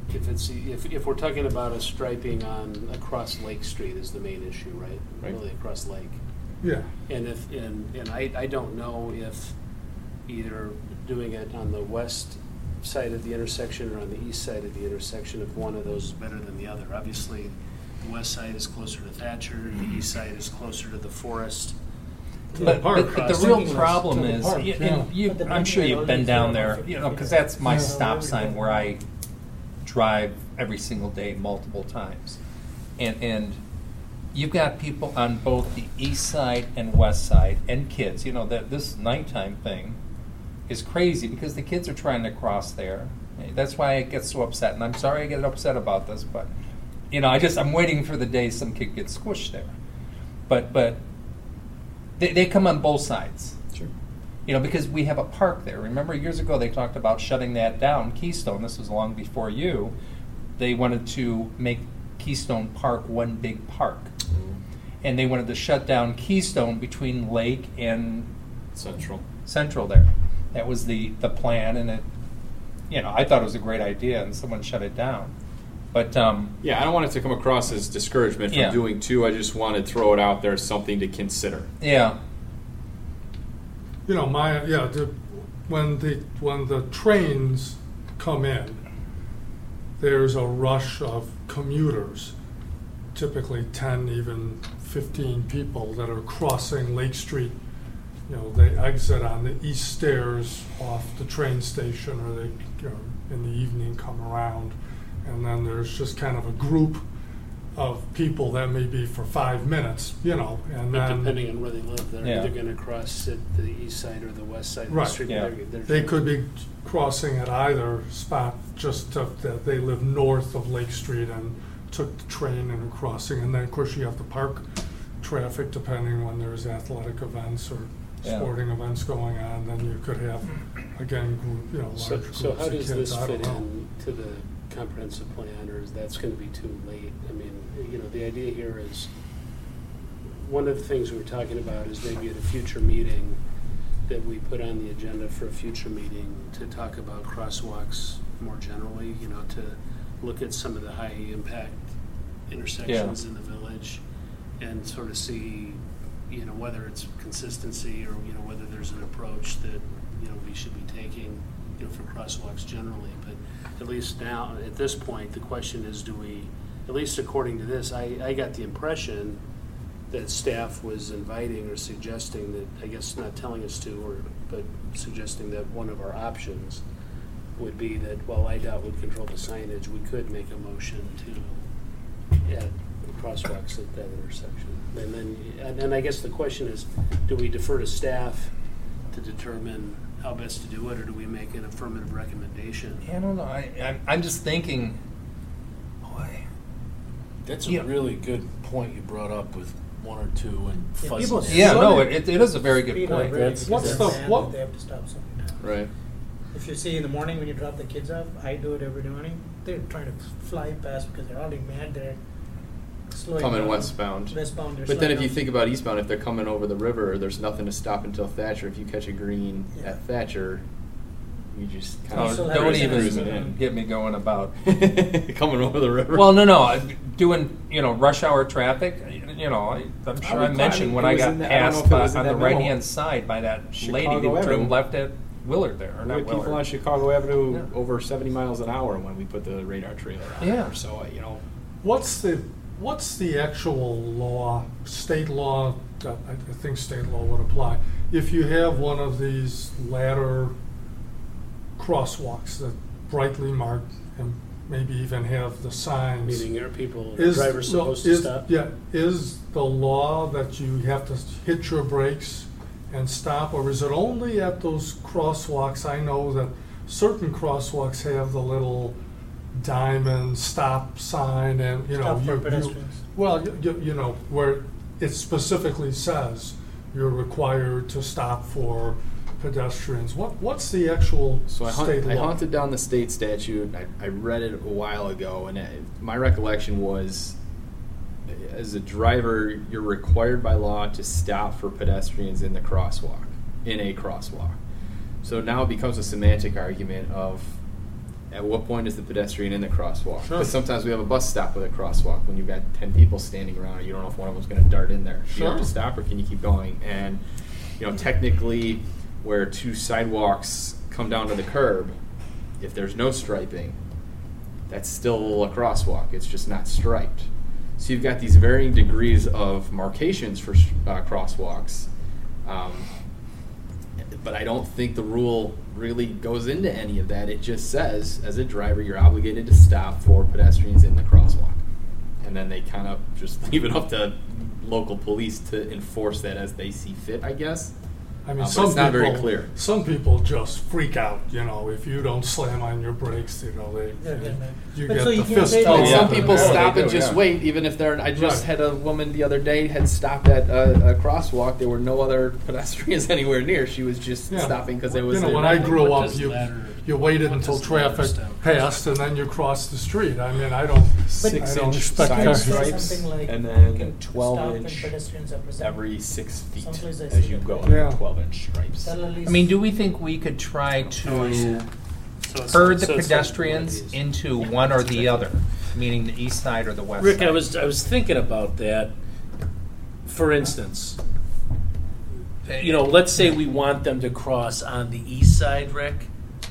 if we're talking about a striping on across Lake Street is the main issue, right? Right. Really across Lake. Yeah. And I don't know if either doing it on the west side of the intersection or on the east side of the intersection, if one of those is better than the other. Obviously, the west side is closer to Thatcher, the east side is closer to the forest. But park. the real problem To the is, park, and yeah. I'm sure you've been down there, because that's my stop sign where I drive every single day multiple times. And you've got people on both the east side and west side, and kids. That this nighttime thing is crazy because the kids are trying to cross there. That's why I get so upset, and I'm sorry I get upset about this, but I'm waiting for the day some kid gets squished there. But they come on both sides. Sure. Because we have a park there. Remember years ago they talked about shutting that down. Keystone, this was long before you, they wanted to make Keystone Park one big park. And they wanted to shut down Keystone between Lake and Central there. That was the plan, and it, I thought it was a great idea, and someone shut it down. But yeah, I don't want it to come across as discouragement from doing two. I just want to throw it out there as something to consider. Yeah. When the trains come in, there's a rush of commuters, typically 10, even 15 people that are crossing Lake Street. They exit on the east stairs off the train station, or they, in the evening come around. And then there's just kind of a group of people that may be for 5 minutes, and But then depending on where they live, they're either going to cross at the east side or the west side of the street. Yeah. they could be crossing at either spot, just that they live north of Lake Street and took the train and are crossing. And then, of course, you have the park traffic, depending when there's athletic events or sporting events going on. Then you could have, again, large groups So how of does kids. this I fit don't know. into the comprehensive plan, or is that's going to be too late? I mean, the idea here is, one of the things we were talking about is maybe at a future meeting that we put on the agenda for a future meeting to talk about crosswalks more generally, to look at some of the high impact intersections in the village and sort of see, whether it's consistency or, whether there's an approach that, we should be taking, for crosswalks generally. But at least now, at this point, the question is, do we, at least according to this, I got the impression that staff was inviting or suggesting that, I guess not telling us to, but suggesting that one of our options would be that while IDOT would control the signage, we could make a motion to add crosswalks at that intersection. And then I guess the question is, do we defer to staff to determine how best to do it, or do we make an affirmative recommendation? I don't know. I'm just thinking, boy. That's a really good point you brought up with one or two and fuzzy. It is a very good point. They have to stop something. Right. If you see in the morning when you drop the kids off, I do it every morning. They're trying to fly past because they're already mad. They're slowing Coming down. westbound. Westbound. They're But then slowing if you down. think about eastbound, if they're coming over the river, there's nothing to stop until Thatcher. If you catch a green at Thatcher, you just kind Oh, still of have don't to cruising even in. get me going about. Coming over the river. Well, no. Doing rush hour traffic. I'm sure I mentioned when I got passed on the right hand side by that lady Chicago who Avenue. turned left at Willard there, or We not had people on Willard. Chicago Avenue Yeah. over 70 miles an hour when we put the radar trailer on Yeah. there. So, What's the actual law, state law, that I think state law would apply, if you have one of these ladder crosswalks that brightly marked and maybe even have the signs? Meaning, are people, drivers supposed to stop? Yeah, is the law that you have to hit your brakes and stop, or is it only at those crosswalks? I know that certain crosswalks have the little diamond stop sign, and Stop for pedestrians. where it specifically says you're required to stop for pedestrians. What's the actual So I state law? hunted down the state statute. I read it a while ago, and my recollection was, as a driver, you're required by law to stop for pedestrians in a crosswalk. So now it becomes a semantic argument of, At what point is the pedestrian in the crosswalk? Sure. Because sometimes we have a bus stop with a crosswalk. When you've got 10 people standing around, you don't know if one of them's going to dart in there. Do you have to Sure. stop, or can you keep going? And technically, where two sidewalks come down to the curb, if there's no striping, that's still a crosswalk. It's just not striped. So you've got these varying degrees of markations for crosswalks. But I don't think the rule really goes into any of that. It just says, as a driver, you're obligated to stop for pedestrians in the crosswalk. And then they kind of just leave it up to local police to enforce that as they see fit, I guess. I mean, But some it's not people, very clear. Some people just freak out, if you don't slam on your brakes, Yeah, yeah. you But get so the you can fist say pump. that- Some Yeah. people Yeah, stop they and do, just yeah. wait, even if they're. I just Right. had a woman the other day had stopped at a crosswalk. There were no other pedestrians anywhere near. She was just Yeah. stopping because there was. When I grew What up, does ladder- you waited what until does ladder traffic stop? passed and then you crossed the street. I mean, I don't. But- I don't 6-inch expect side that. stripes, Something like and you then can 12-inch stop when pedestrians are present. every 6 feet Someplace I as see you that. go. Yeah. 12-inch stripes. Tell at least- I mean, do we think we could try to So it's- herd the so it's like pedestrians one of these. into one or the other, meaning the east side or the west Rick, side? I was thinking about that. For instance, let's say we want them to cross on the east side, Rick,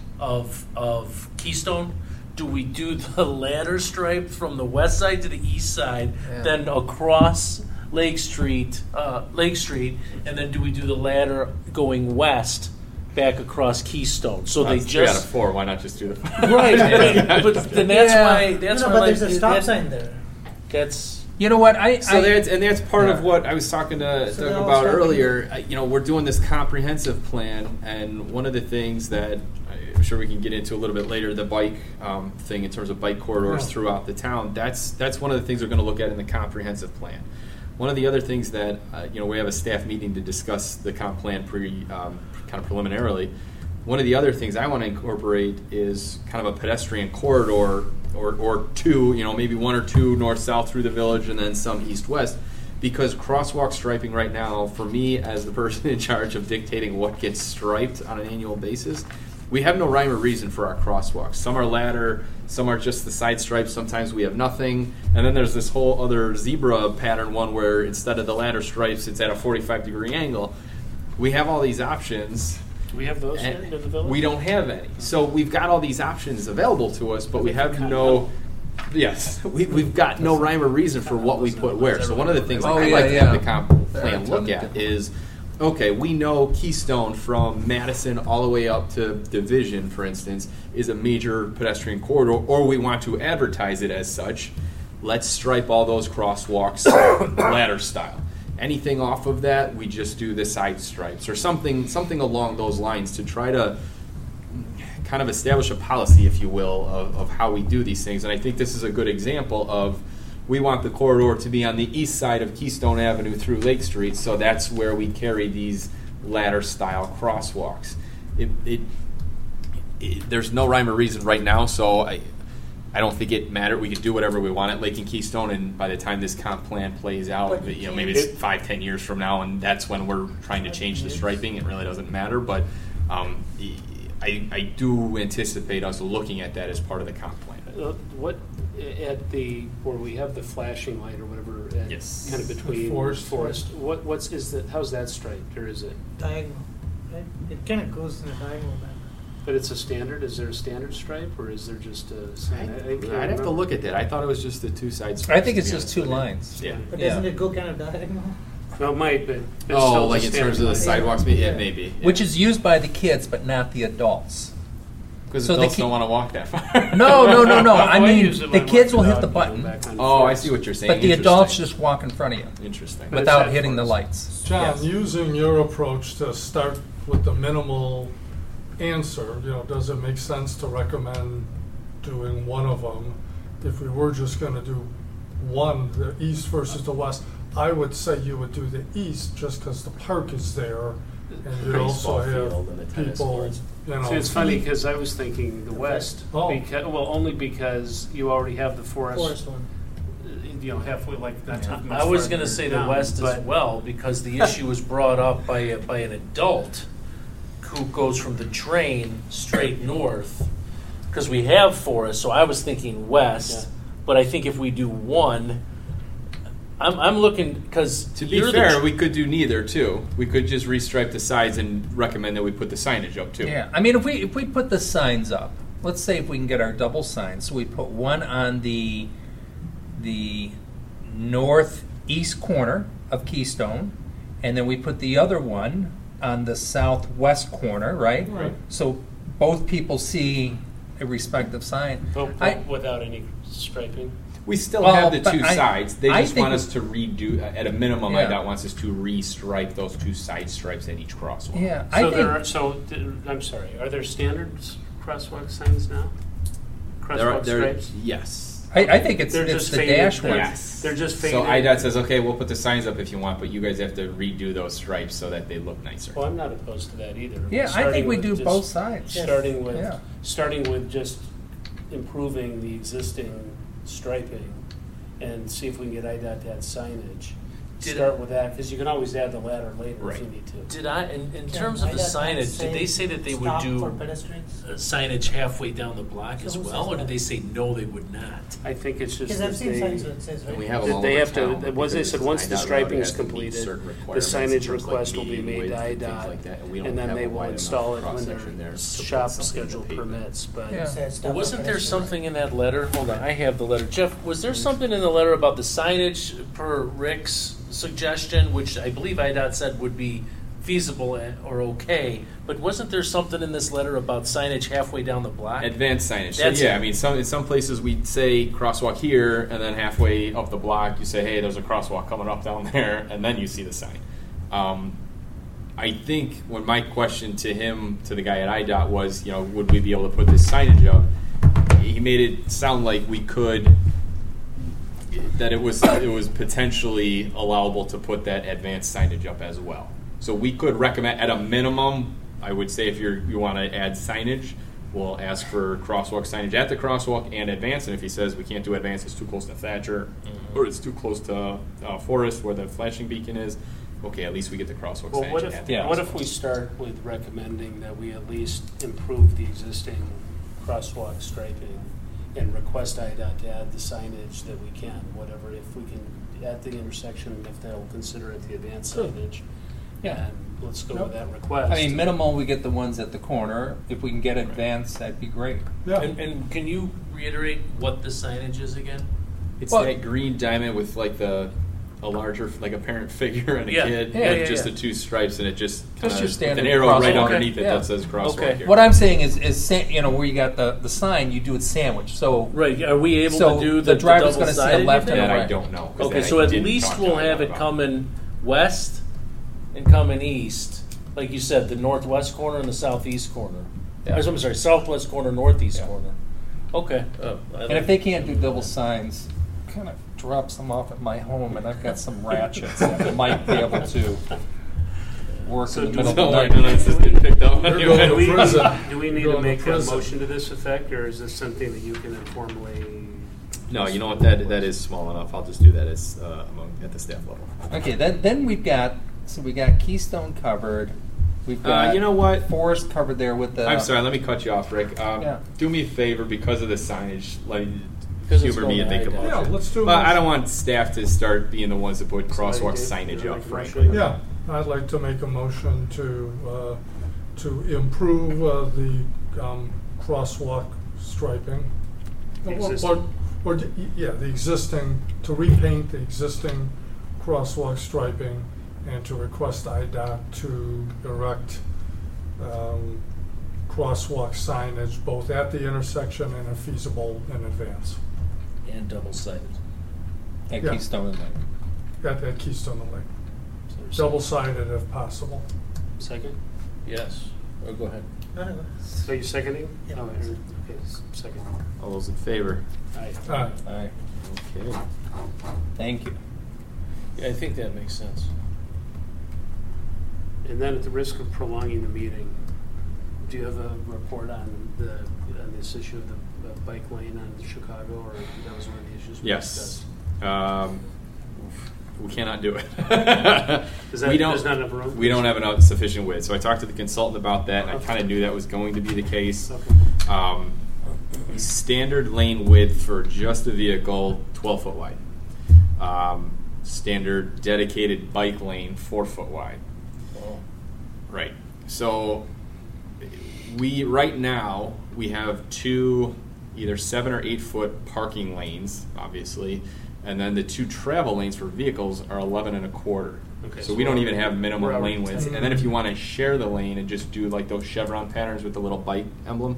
of Keystone. Do we do the ladder stripe from the west side to the east side, Yeah. then across Lake Street, and then do we do the ladder going west back across Keystone? So they That's 3 out of just 4. Why not just do the right, but then that's Yeah. why that's why but like, there's a stop that- sign there. That's You know what? So that's part of Yeah. what I was talking to So Doug they're all about stopping earlier. We're doing this comprehensive plan, and one of the things that I'm sure we can get into a little bit later, the bike thing in terms of bike corridors Yeah. throughout the town. That's one of the things we're going to look at in the comprehensive plan. One of the other things that we have a staff meeting to discuss the comp plan kind of preliminarily. One of the other things I want to incorporate is kind of a pedestrian corridor or two, maybe 1 or 2 north-south through the village and then some east-west, because crosswalk striping right now, for me as the person in charge of dictating what gets striped on an annual basis, we have no rhyme or reason for our crosswalks. Some are ladder, some are just the side stripes, sometimes we have nothing, and then there's this whole other zebra pattern one where instead of the ladder stripes, it's at a 45-degree angle. We have all these options. Do we have those And in the village? we don't have any. So we've got all these options available to us, but we have no. Yes, we've got no rhyme or reason for what we put where. So one of the things Oh, I'd yeah, like to yeah. have the comp There are a plan ton look of at different- is, okay, we know Keystone from Madison all the way up to Division, for instance, is a major pedestrian corridor, or we want to advertise it as such. Let's stripe all those crosswalks ladder style. Anything off of that, we just do the side stripes or something along those lines to try to kind of establish a policy, if you will, of how we do these things. And I think this is a good example of we want the corridor to be on the east side of Keystone Avenue through Lake Street, so that's where we carry these ladder-style crosswalks. There's no rhyme or reason right now, so I don't think it matters. We could do whatever we want at Lake and Keystone, and by the time this comp plan plays out, But maybe it's 5-10 years from now, and that's when we're trying to change the striping. It really doesn't matter, but I do anticipate us looking at that as part of the comp plan. What at the where we have the flashing light or whatever? At Yes. Kind of between Forest. How's that striped, or is it? Diagonal, right? It kind of goes in a diagonal manner. But it's a standard. Is there a standard stripe, or is there just a sign? I can't I'd have to remember. look at that. I thought it was just the 2 sides. I think it's just 2 lines. Yeah. But Yeah. doesn't it go kind of diagonal? No, it might, but it's Oh, still like just in terms of the standard. sidewalks, maybe. Yeah. Which is used by the kids, but not the adults. Because so adults the don't want to walk that far. No. I Well, mean, use it the when I kids walk will the hit the dog and go button, back on Oh, I forest. see what you're saying. but the Interesting. adults just walk in front of you Interesting. But it's without at hitting the forest. lights. John, Yes. using your approach to start with the minimal answer, does it make sense to recommend doing one of them? If we were just going to do one, the east versus the west, I would say you would do the east just because the park is there, and you'd also Baseball field have and the tennis people, courts. See, it's funny because I was thinking the west, Oh. only because you already have the Forest one. halfway, like not too much I was farther going to say the down, west as but- well, because the issue was brought up by an adult who goes from the train straight north because we have Forest, so I was thinking west. Yeah. But I think if we do one, I'm looking because To be fair, we could do neither too. We could just restripe the sides and recommend that we put the signage up too. Yeah, I mean, if we put the signs up, let's say if we can get our double signs, so we put one on the northeast corner of Keystone, and then we put the other one on the southwest corner, right? Right. So both people see a respective sign. But without any striping. We still Well, have the but two sides. They I just think want us to redo, at a minimum, Yeah. IDOT wants us to restripe those two side stripes at each crosswalk. Yeah, I'm sorry. Are there standard crosswalk signs now? Crosswalk stripes. Yes. I think it's They're it's just the faded. dash They're- ones. Yes. They're just So faded. IDOT says, okay, we'll put the signs up if you want, but you guys have to redo those stripes so that they look nicer. Well, I'm not opposed to that either. Yeah, I Starting think we with do just- both sides. Starting with Yeah. just improving the existing striping and see if we can get IDOT to add signage. Start with that, because you can always add the ladder later if you Right. need to. Did I, in terms of the signage, did they say that they would Stop do for pedestrians? signage halfway down the block as So who well, says or did that? they say no, they would not? I think it's just Because I've that seen they, signs that says, And we right? have them all they over have town, to, once they because said, once the IDOT striping is has to meet completed, certain the requirements in signage terms of, like, request will be median made to width and things IDOT, like that, and we don't and then have they a will wide install enough it when cross-section there their to put shop something in the schedule pavement. permits, but. Yeah. Says stop But for wasn't there pedestrians. something in that letter? Hold on, I have the letter. Jeff, was there something in the letter about the signage per Rick's suggestion, which I believe IDOT said would be feasible or okay, but wasn't there something in this letter about signage halfway down the block? Advanced signage. So That's yeah, it. I mean, in some places we'd say crosswalk here, and then halfway up the block you say, hey, there's a crosswalk coming up down there, and then you see the sign. I think when my question to him, to the guy at IDOT was, would we be able to put this signage up? He made it sound like we could, that it was potentially allowable to put that advanced signage up as well. So we could recommend, at a minimum, I would say if you want to add signage, we'll ask for crosswalk signage at the crosswalk and advance. And if he says we can't do advance, it's too close to Thatcher, or it's too close to Forest where the flashing beacon is, okay, at least we get the crosswalk Well, signage what at the if, crosswalk. what if we start with recommending that we at least improve the existing crosswalk striping and request IDOT to add the signage that we can, whatever, if we can, at the intersection, if they'll consider it the advanced signage. Yeah. And let's go with that request. I mean, minimal, we get the ones at the corner. If we can get advanced, that'd be great. Yeah. And can you reiterate what the signage is again? It's Well- that green diamond with like a larger, like a parent figure and a Yeah. kid, Yeah, and yeah, just yeah. the two stripes, and it just Just kind your of standard an arrow right crosswalk. underneath it Yeah. that says crosswalk Okay. here. What I'm saying is where you got the sign, you do it sandwich. So Right, are we able So to do the driver's double gonna see a sided, left you and think? a That right. I don't know. 'cause Okay, that so I at didn't least talk to we'll IDOT have it about. coming west and coming east. Like you said, the northwest corner and the southeast corner. Yeah. I'm sorry, southwest corner, northeast Yeah. corner. Okay. and if they can't do double signs, kind of drops them off at my home, and I've got some ratchets that might be able to work So in the do middle of Don't the worry, night. none of this is getting picked up. You're anyway. going Do we, to prison. do we need You're to going make a prison. motion to this effect, or is this something that you can informally? No, you know what? That is small enough. I'll just do that as at the staff level. Okay, then we got Keystone covered. We've got You know what? Forest covered there with the. I'm sorry. Let me cut you off, Rick. Yeah. Do me a favor because of the signage. Because it's Humor me and going think to about IDOT. it. Yeah, let's do. But I don't want staff to start being the ones that put crosswalk Dave, signage you up, like a frankly. motion? Yeah, I'd like to make a motion to improve the crosswalk striping. Existing. The existing, to repaint the existing crosswalk striping and to request IDOT to erect crosswalk signage both at the intersection and if feasible in advance And double sided. At Yeah. Keystone and Lake. at Keystone and Lake. Double-sided if possible. Second? Yes. Oh, go ahead. No, no, no. So you seconding? Yeah. Oh, Aaron. Okay, second. All those in favor? Aye. Aye. All right. Okay. Thank you. Yeah, I think that makes sense. And then at the risk of prolonging the meeting, do you have a report on this issue of the bike lane on Chicago, or that was one of the issues we Yes. discussed? We cannot do it. Is that- we don't, there's not enough room? We don't have enough sufficient width. So I talked to the consultant about that, and I Okay. kind of knew that was going to be the case. Okay. standard lane width for just a vehicle, 12 foot wide. Standard dedicated bike lane, 4 foot wide. Right. So right now we have two either 7 or 8 foot parking lanes, obviously, and then the two travel lanes for vehicles are 11 and a quarter. Okay, so we don't even have minimum we're lane already widths. And then if you want to share the lane and just do like those chevron patterns with the little bike emblem,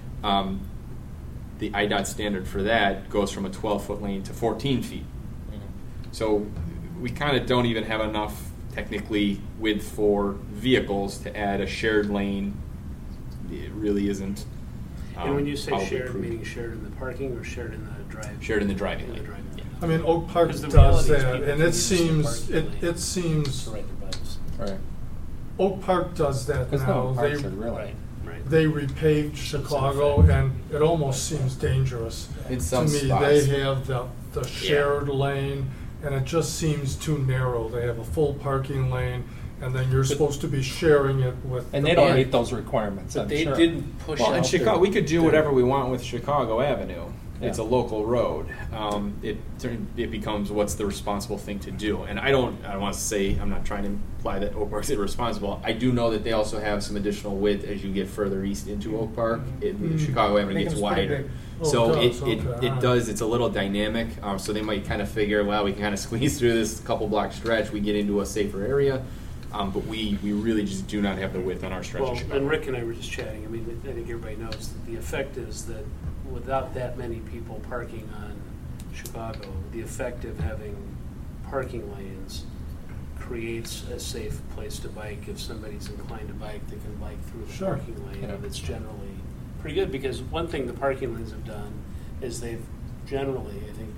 the IDOT standard for that goes from a 12 foot lane to 14 feet. So we kind of don't even have enough technically width for vehicles to add a shared lane. It really isn't. And when you say probably shared, prudent. meaning shared in the parking or shared in the drive? Shared in the driving In the lane. driving lane. I mean, Oak Park Because the does reality is that, people and can it use the seems, parking lane it seems, to ride their bikes. Right. Oak Park does that Because now. no parks are really. Right, right. They repaved Chicago, and it almost seems dangerous. In some To me, spots. they have the shared lane, and it just seems too narrow. They have a full parking lane, and then you're supposed to be sharing it with. And the they don't bike. meet those requirements, But I'm they sure. didn't push Well, out in Chicago, their- we could do whatever we want with Chicago Avenue. It's a Yeah. local road. It becomes what's the responsible thing to do. And I don't want to say, I'm not trying to imply that Oak Park's irresponsible. I do know that they also have some additional width as you get further east into Oak Park. Chicago Avenue Make gets them pretty wider. big. Oh, So it it does, okay, it alright. does. It's a little dynamic. So they might kind of figure, well, we can kind of squeeze through this couple block stretch. We get into a safer area. But we really just do not have the width on our stretch Well, of Chicago. and Rick and I were just chatting. I mean, I think everybody knows that the effect is that without that many people parking on Chicago, the effect of having parking lanes creates a safe place to bike. If somebody's inclined to bike, they can bike through the Sure. parking lane, Yeah. and it's generally pretty good because one thing the parking lanes have done is they've generally, I think,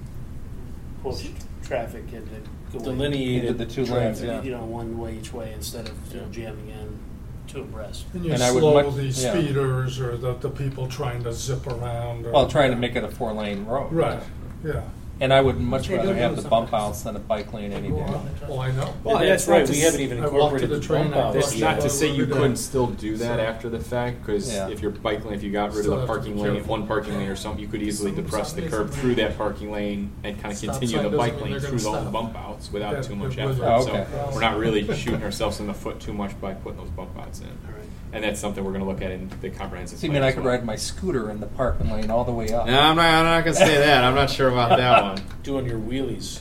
pushed traffic into going Delineated Into the two traffic. lanes, yeah. you know, one way each way instead of jamming in two abreast. And you And I would slow much- the yeah. speeders or the people trying to zip around. Or, Well, trying to make it a 4-lane road. Right, yeah. And I would much They do rather do have the some bump places. outs than a bike lane any day. Well, I know. Well, And that's not right. to We s- haven't even I walked incorporated to the the train, bump I outs. That's not to say you Yeah. couldn't still do that So- after the fact, because Yeah. if your bike lane, if you got rid of Still the have to parking be lane, careful. one parking lane or something, you could easily depress the Stop curb sign through that doesn't parking lane and kind of Stop continue sign the doesn't bike mean lane they're through gonna those stop. bump outs without Yeah, too much they're with effort. it. So Okay. we're not really shooting ourselves in the foot too much by putting those bump outs in. All right. And that's something we're going to look at in the comprehensive See, I plan. mean, I as could well. ride my scooter in the parking lane all the way up. No, I'm not going to say that. I'm not sure about that one. Doing your wheelies.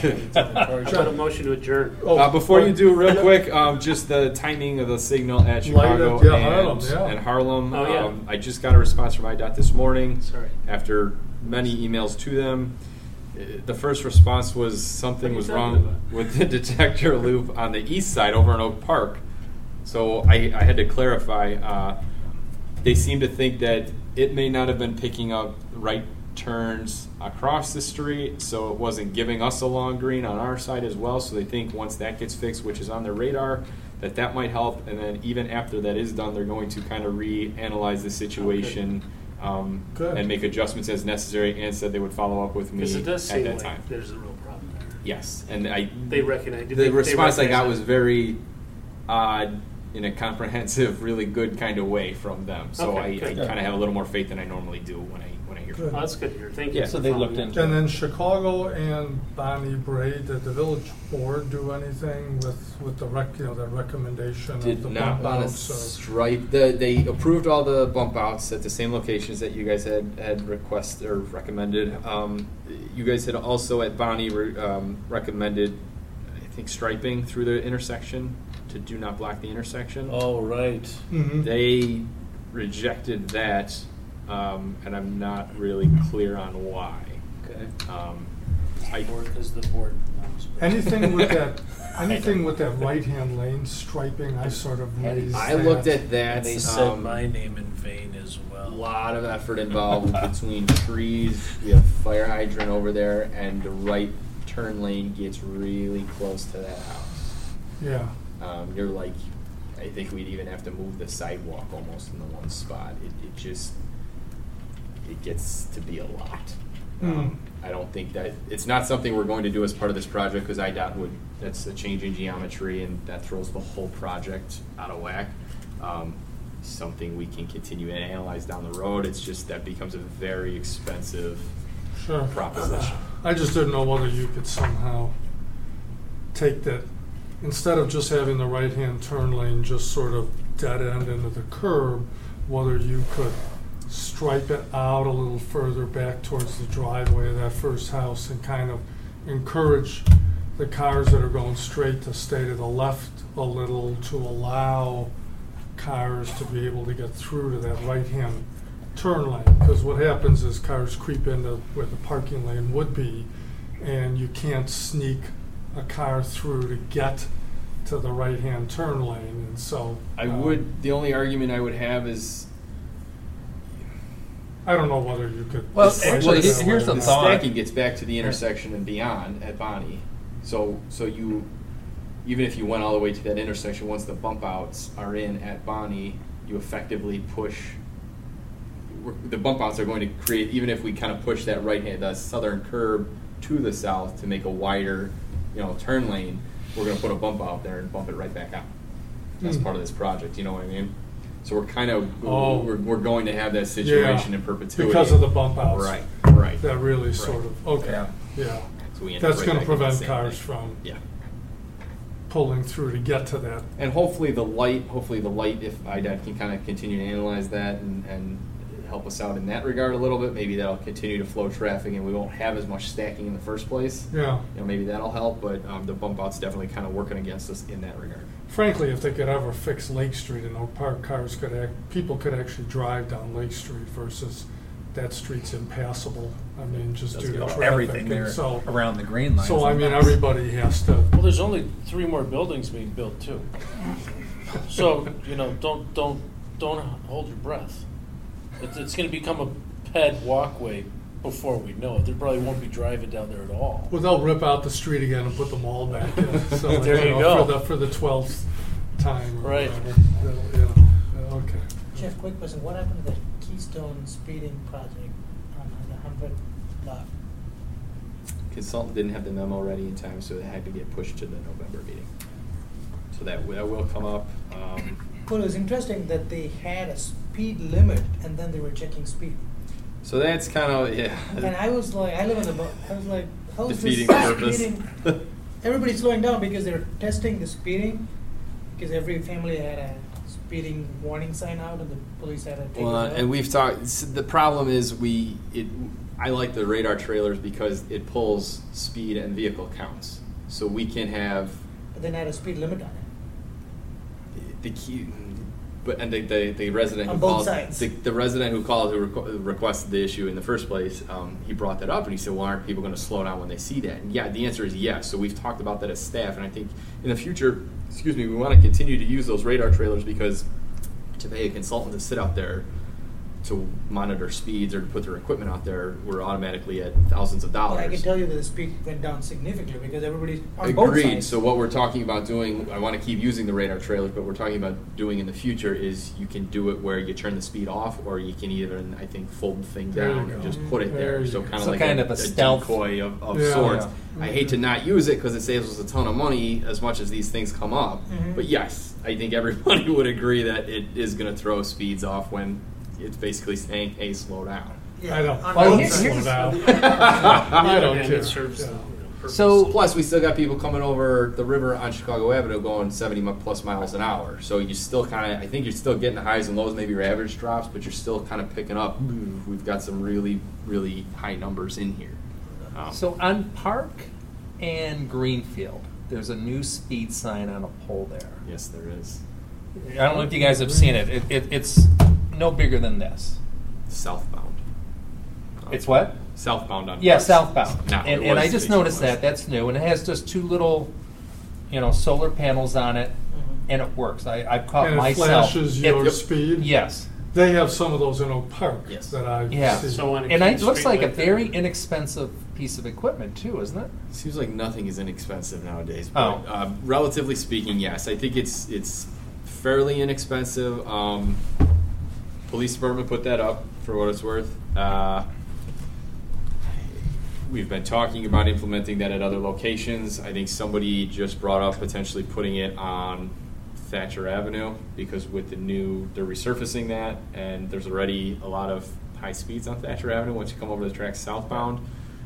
How about a motion to adjourn? Before you do, real quick, just the timing of the signal at Chicago Lighted, yeah, and Harlem, yeah. and Harlem. Oh, yeah. I just got a response from IDOT this morning. Sorry. After many emails to them. The first response was something What was are you talking wrong about? with the detector loop on the east side over in Oak Park. So I had to clarify. They seem to think that it may not have been picking up right turns across the street, so it wasn't giving us a long green on our side as well. So they think once that gets fixed, which is on their radar, that might help. And then even after that is done, they're going to kind of reanalyze the situation Good. and make adjustments as necessary. And said they would follow up with me Because it does at seem that like time. there's a real problem there. Yes, and They recognize the response I got recognize was it. very odd in a comprehensive, really good kind of way from them. So Okay, I good. kind of have a little more faith than I normally do when I hear from Good. them. Oh, that's good to hear. Thank you. Yeah. for So they looked following into up. And then Chicago and Bonnie Bray, did the village board do anything with the the recommendation Did of the not bump want to outs? Or, stripe. They approved all the bump outs at the same locations that you guys had requested or recommended. You guys had also at Bonnie recommended, I think, striping through the intersection to do not block the intersection. Oh, right. Mhm. They rejected that, and I'm not really clear on why. Okay. Because the board knows. Anything with that? Anything with that right-hand lane striping? I sort of raised. I looked that. at that. And they said my name in vain as well. A lot of effort involved between trees. We have fire hydrant over there, and the right turn lane gets really close to that house. Yeah. You're like, I think we'd even have to move the sidewalk almost in the one spot. It just, it gets to be a lot. I don't think that, it's not something we're going to do as part of this project, because IDOT would, that's a change in geometry, and that throws the whole project out of whack. something we can continue to analyze down the road. It's just that becomes a very expensive Sure. proposition. I just didn't know whether you could somehow take that, instead of just having the right-hand turn lane just sort of dead end into the curb, whether you could stripe it out a little further back towards the driveway of that first house and kind of encourage the cars that are going straight to stay to the left a little to allow cars to be able to get through to that right-hand turn lane. Because what happens is cars creep into where the parking lane would be, and you can't sneak a car through to get to the right-hand turn lane. And so the only argument I would have is, I don't know whether you could. Well, actually, here's the the thought. stacking gets back to the intersection and beyond at Bonnie. So you, even if you went all the way to that intersection, once the bump outs are in at Bonnie, you effectively push. The bump outs are going to create, even if we kind of push that right hand, the southern curb to the south to make a wider, turn lane, we're going to put a bump out there and bump it right back out. That's part of this project. You know what I mean? So we're kind of we're going to have that situation in perpetuity because of the bump outs. Right. That really sort of yeah. So we end up That's right going to back in the prevent same cars thing. from Yeah. pulling through to get to that. And hopefully the light, if IDOT can kind of continue to analyze that and help us out in that regard a little bit, maybe that'll continue to flow traffic and we won't have as much stacking in the first place. Yeah. Maybe that'll help, but the bump out's definitely kind of working against us in that regard. Frankly, if they could ever fix Lake Street in Oak Park, people could actually drive down Lake Street versus that street's impassable. I mean, just due to traffic. Everything and there so, around the green line. So I mean, everybody has to. Well, there's only 3 more buildings being built too. So, don't hold your breath. It's going to become a ped walkway before we know it. They probably won't be driving down there at all. Well, they'll rip out the street again and put the mall back in. So There you go. For the 12th time. Or Right. whatever. Okay. Jeff, quick question. What happened to the Keystone speeding project on the 100 lot? Consultant didn't have the memo ready in time, so it had to get pushed to the November meeting. So that will come up. Well, it was interesting that they had a speed limit and then they were checking speed. So that's kind of, And I was like, I live on the boat. I was like, how is defeating this the purpose. speeding? Everybody's slowing down because they're testing the speeding. Because every family had a speeding warning sign out, and the police had to take it out. And we've talked. The problem is I like the radar trailers because it pulls speed and vehicle counts, so we can have But then had a speed limit on it. the key. But and the resident On who both called sides. the resident who called who requested the issue in the first place, he brought that up and he said, "Well, aren't people going to slow down when they see that?" And yeah, the answer is yes. So we've talked about that as staff, and I think in the future, we want to continue to use those radar trailers because to pay a consultant to sit out there to monitor speeds or to put their equipment out there, we're automatically at thousands of dollars. But I can tell you that the speed went down significantly because everybody's on both Agreed. sides. So what we're talking about doing, I want to keep using the radar trailers, but we're talking about doing in the future is you can do it where you turn the speed off, or you can even, I think, fold the thing There you down go. and just put it there. There So you kind go. of So like kind of a stealth. decoy of Yeah. sorts. Yeah. I hate to not use it because it saves us a ton of money as much as these things come up. Mhm. But yes, I think everybody would agree that it is going to throw speeds off when it's basically saying, "Hey, slow down." I don't. On Well, both here's- sides. slow down. I don't And care. it serves Yeah. the purpose. So Plus, we still got people coming over the river on Chicago Avenue going 70 plus miles an hour. So you still kind of, I think you're still getting the highs and lows, maybe your average drops, but you're still kind of picking up. We've got some really, really high numbers in here. So on Park and Greenfield, there's a new speed sign on a pole there. Yes, there is. I don't know if you guys have seen it. It's no bigger than this. Southbound. It's what? Southbound on. Yeah, Park. southbound. No, it and I was just nationwide. noticed that. That's new. And it has just 2 little, solar panels on it, and it works. I've caught And it myself. flashes your Yep. speed? Yes. They have some of those in Oak Park Yes. that I've Yeah. seen. So on a And key it looks street like a that- very inexpensive piece of equipment, too, isn't it? Seems like nothing is inexpensive nowadays. Oh. But relatively speaking, yes, I think it's fairly inexpensive. Police department put that up for what it's worth. We've been talking about implementing that at other locations. I think somebody just brought up potentially putting it on Thatcher Avenue, because with they're resurfacing that, and there's already a lot of high speeds on Thatcher Avenue once you come over the tracks southbound.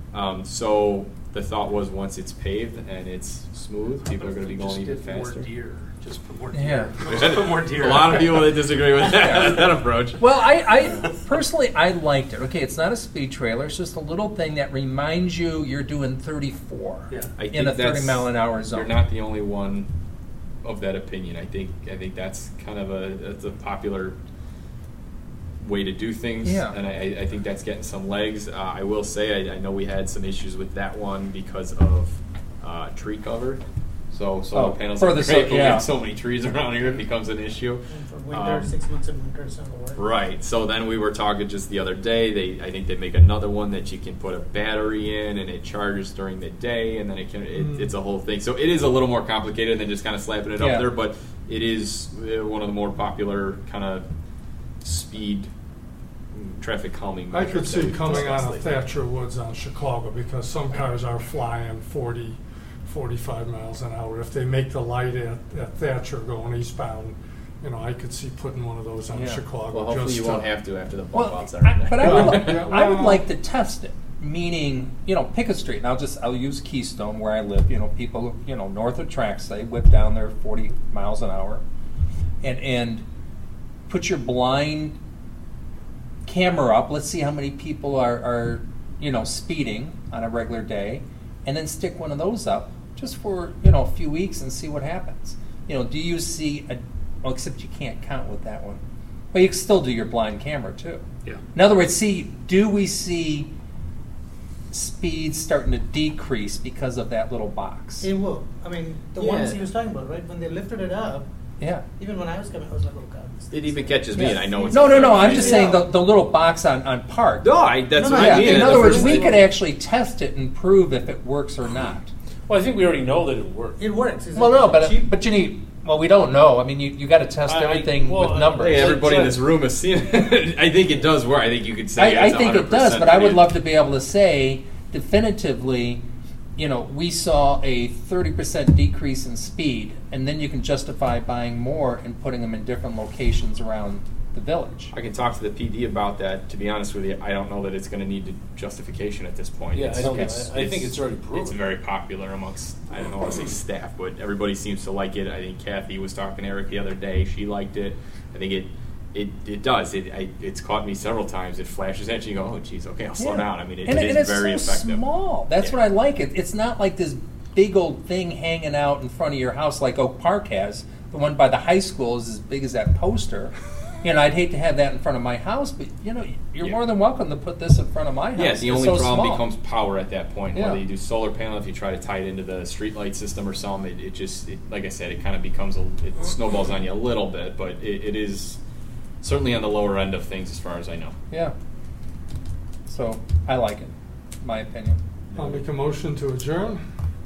So the thought was once it's paved and it's smooth, people are going to be going even faster. Just put more Yeah. deer. Just put more deer. A lot of people that disagree with that approach. Well, I personally, I liked it. Okay, it's not a speed trailer. It's just a little thing that reminds you you're doing 34 Yeah. I think in a 30 that's- mile an hour zone. You're not the only one of that opinion. I think that's kind of a popular way to do things, Yeah. and I think that's getting some legs. I will say I know we had some issues with that one because of tree cover. So solar panels for are the great, but we yeah. have so many trees around here, it becomes an issue. And for winter, 6 months in winter, it's not gonna work. Right. So then we were talking just the other day. I think they make another one that you can put a battery in, and it charges during the day, and then it's a whole thing. So it is a little more complicated than just kind of slapping it Yeah. up there, but it is one of the more popular kind of speed traffic calming. I could measures that see we've coming discussed on a lately. Thatcher Woods on Chicago, because some cars are flying 40, 45 miles an hour. If they make the light at Thatcher going eastbound, I could see putting one of those on Yeah. Chicago. Well, hopefully just you to- won't have to after the bump Well, outs are in there. but I would, Yeah, I would well- like to test it. Meaning, pick a street, and I'll use Keystone where I live. People, north of tracks, they whip down there 40 miles an hour, and put your blind camera up. Let's see how many people are speeding on a regular day, and then stick one of those up just for a few weeks and see what happens. Do you see except you can't count with that one, but you can still do your blind camera too. Yeah. In other words, do we see speeds starting to decrease because of that little box? It will. I mean, the Yeah. ones he was talking about, right? When they lifted it up, Yeah. even when I was coming, I was like, oh, God. It even catches me, and I know it's No. very I'm just amazing. saying the little box on Park. No, that's No, what Yeah, I mean. in The other words, first we thing- could actually test it and prove if it works or not. Well, I think we already know that it works. It works. It's Well, no, cheap. but you need. Well, we don't know. I mean, you got to test everything well, with numbers. Hey, everybody in Sure. this room has seen it. I think it does work. I think you could say I it's think it 100% does, but I would real. love to be able to say definitively, we saw a 30% decrease in speed, and then you can justify buying more and putting them in different locations around the village. I can talk to the PD about that. To be honest with you, I don't know that it's going to need justification at this point. Yeah, I don't- I think it's it's already proven. It's very popular amongst, I don't want to say staff, but everybody seems to like it. I think Kathy was talking to Eric the other day. She liked it. I think it does. It's caught me several times. It flashes at you. You go, oh, geez, okay, I'll slow Yeah. down. I mean, and it is it's very so effective. small. That's Yeah. what I like. It's not like this big old thing hanging out in front of your house like Oak Park has. The one by the high school is as big as that poster. I'd hate to have that in front of my house, but you're Yeah. more than welcome to put this in front of my house. Yeah, the It's only so problem small. becomes power at that point. Yeah. Whether you do solar panel, if you try to tie it into the street light system or something, it just, like I said, it kind of becomes, it snowballs on you a little bit, but it is certainly on the lower end of things as far as I know. Yeah. So I like it. My opinion. I'll make a motion to adjourn.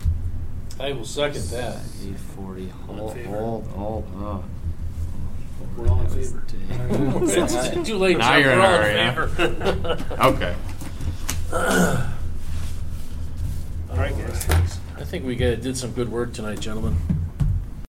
I will second that. 40. All in favor? hold on. We're all in favor. It's Too late. Now Jeff. you're in We're a all hurry, favor. Okay. All right, guys. I think we did some good work tonight, gentlemen.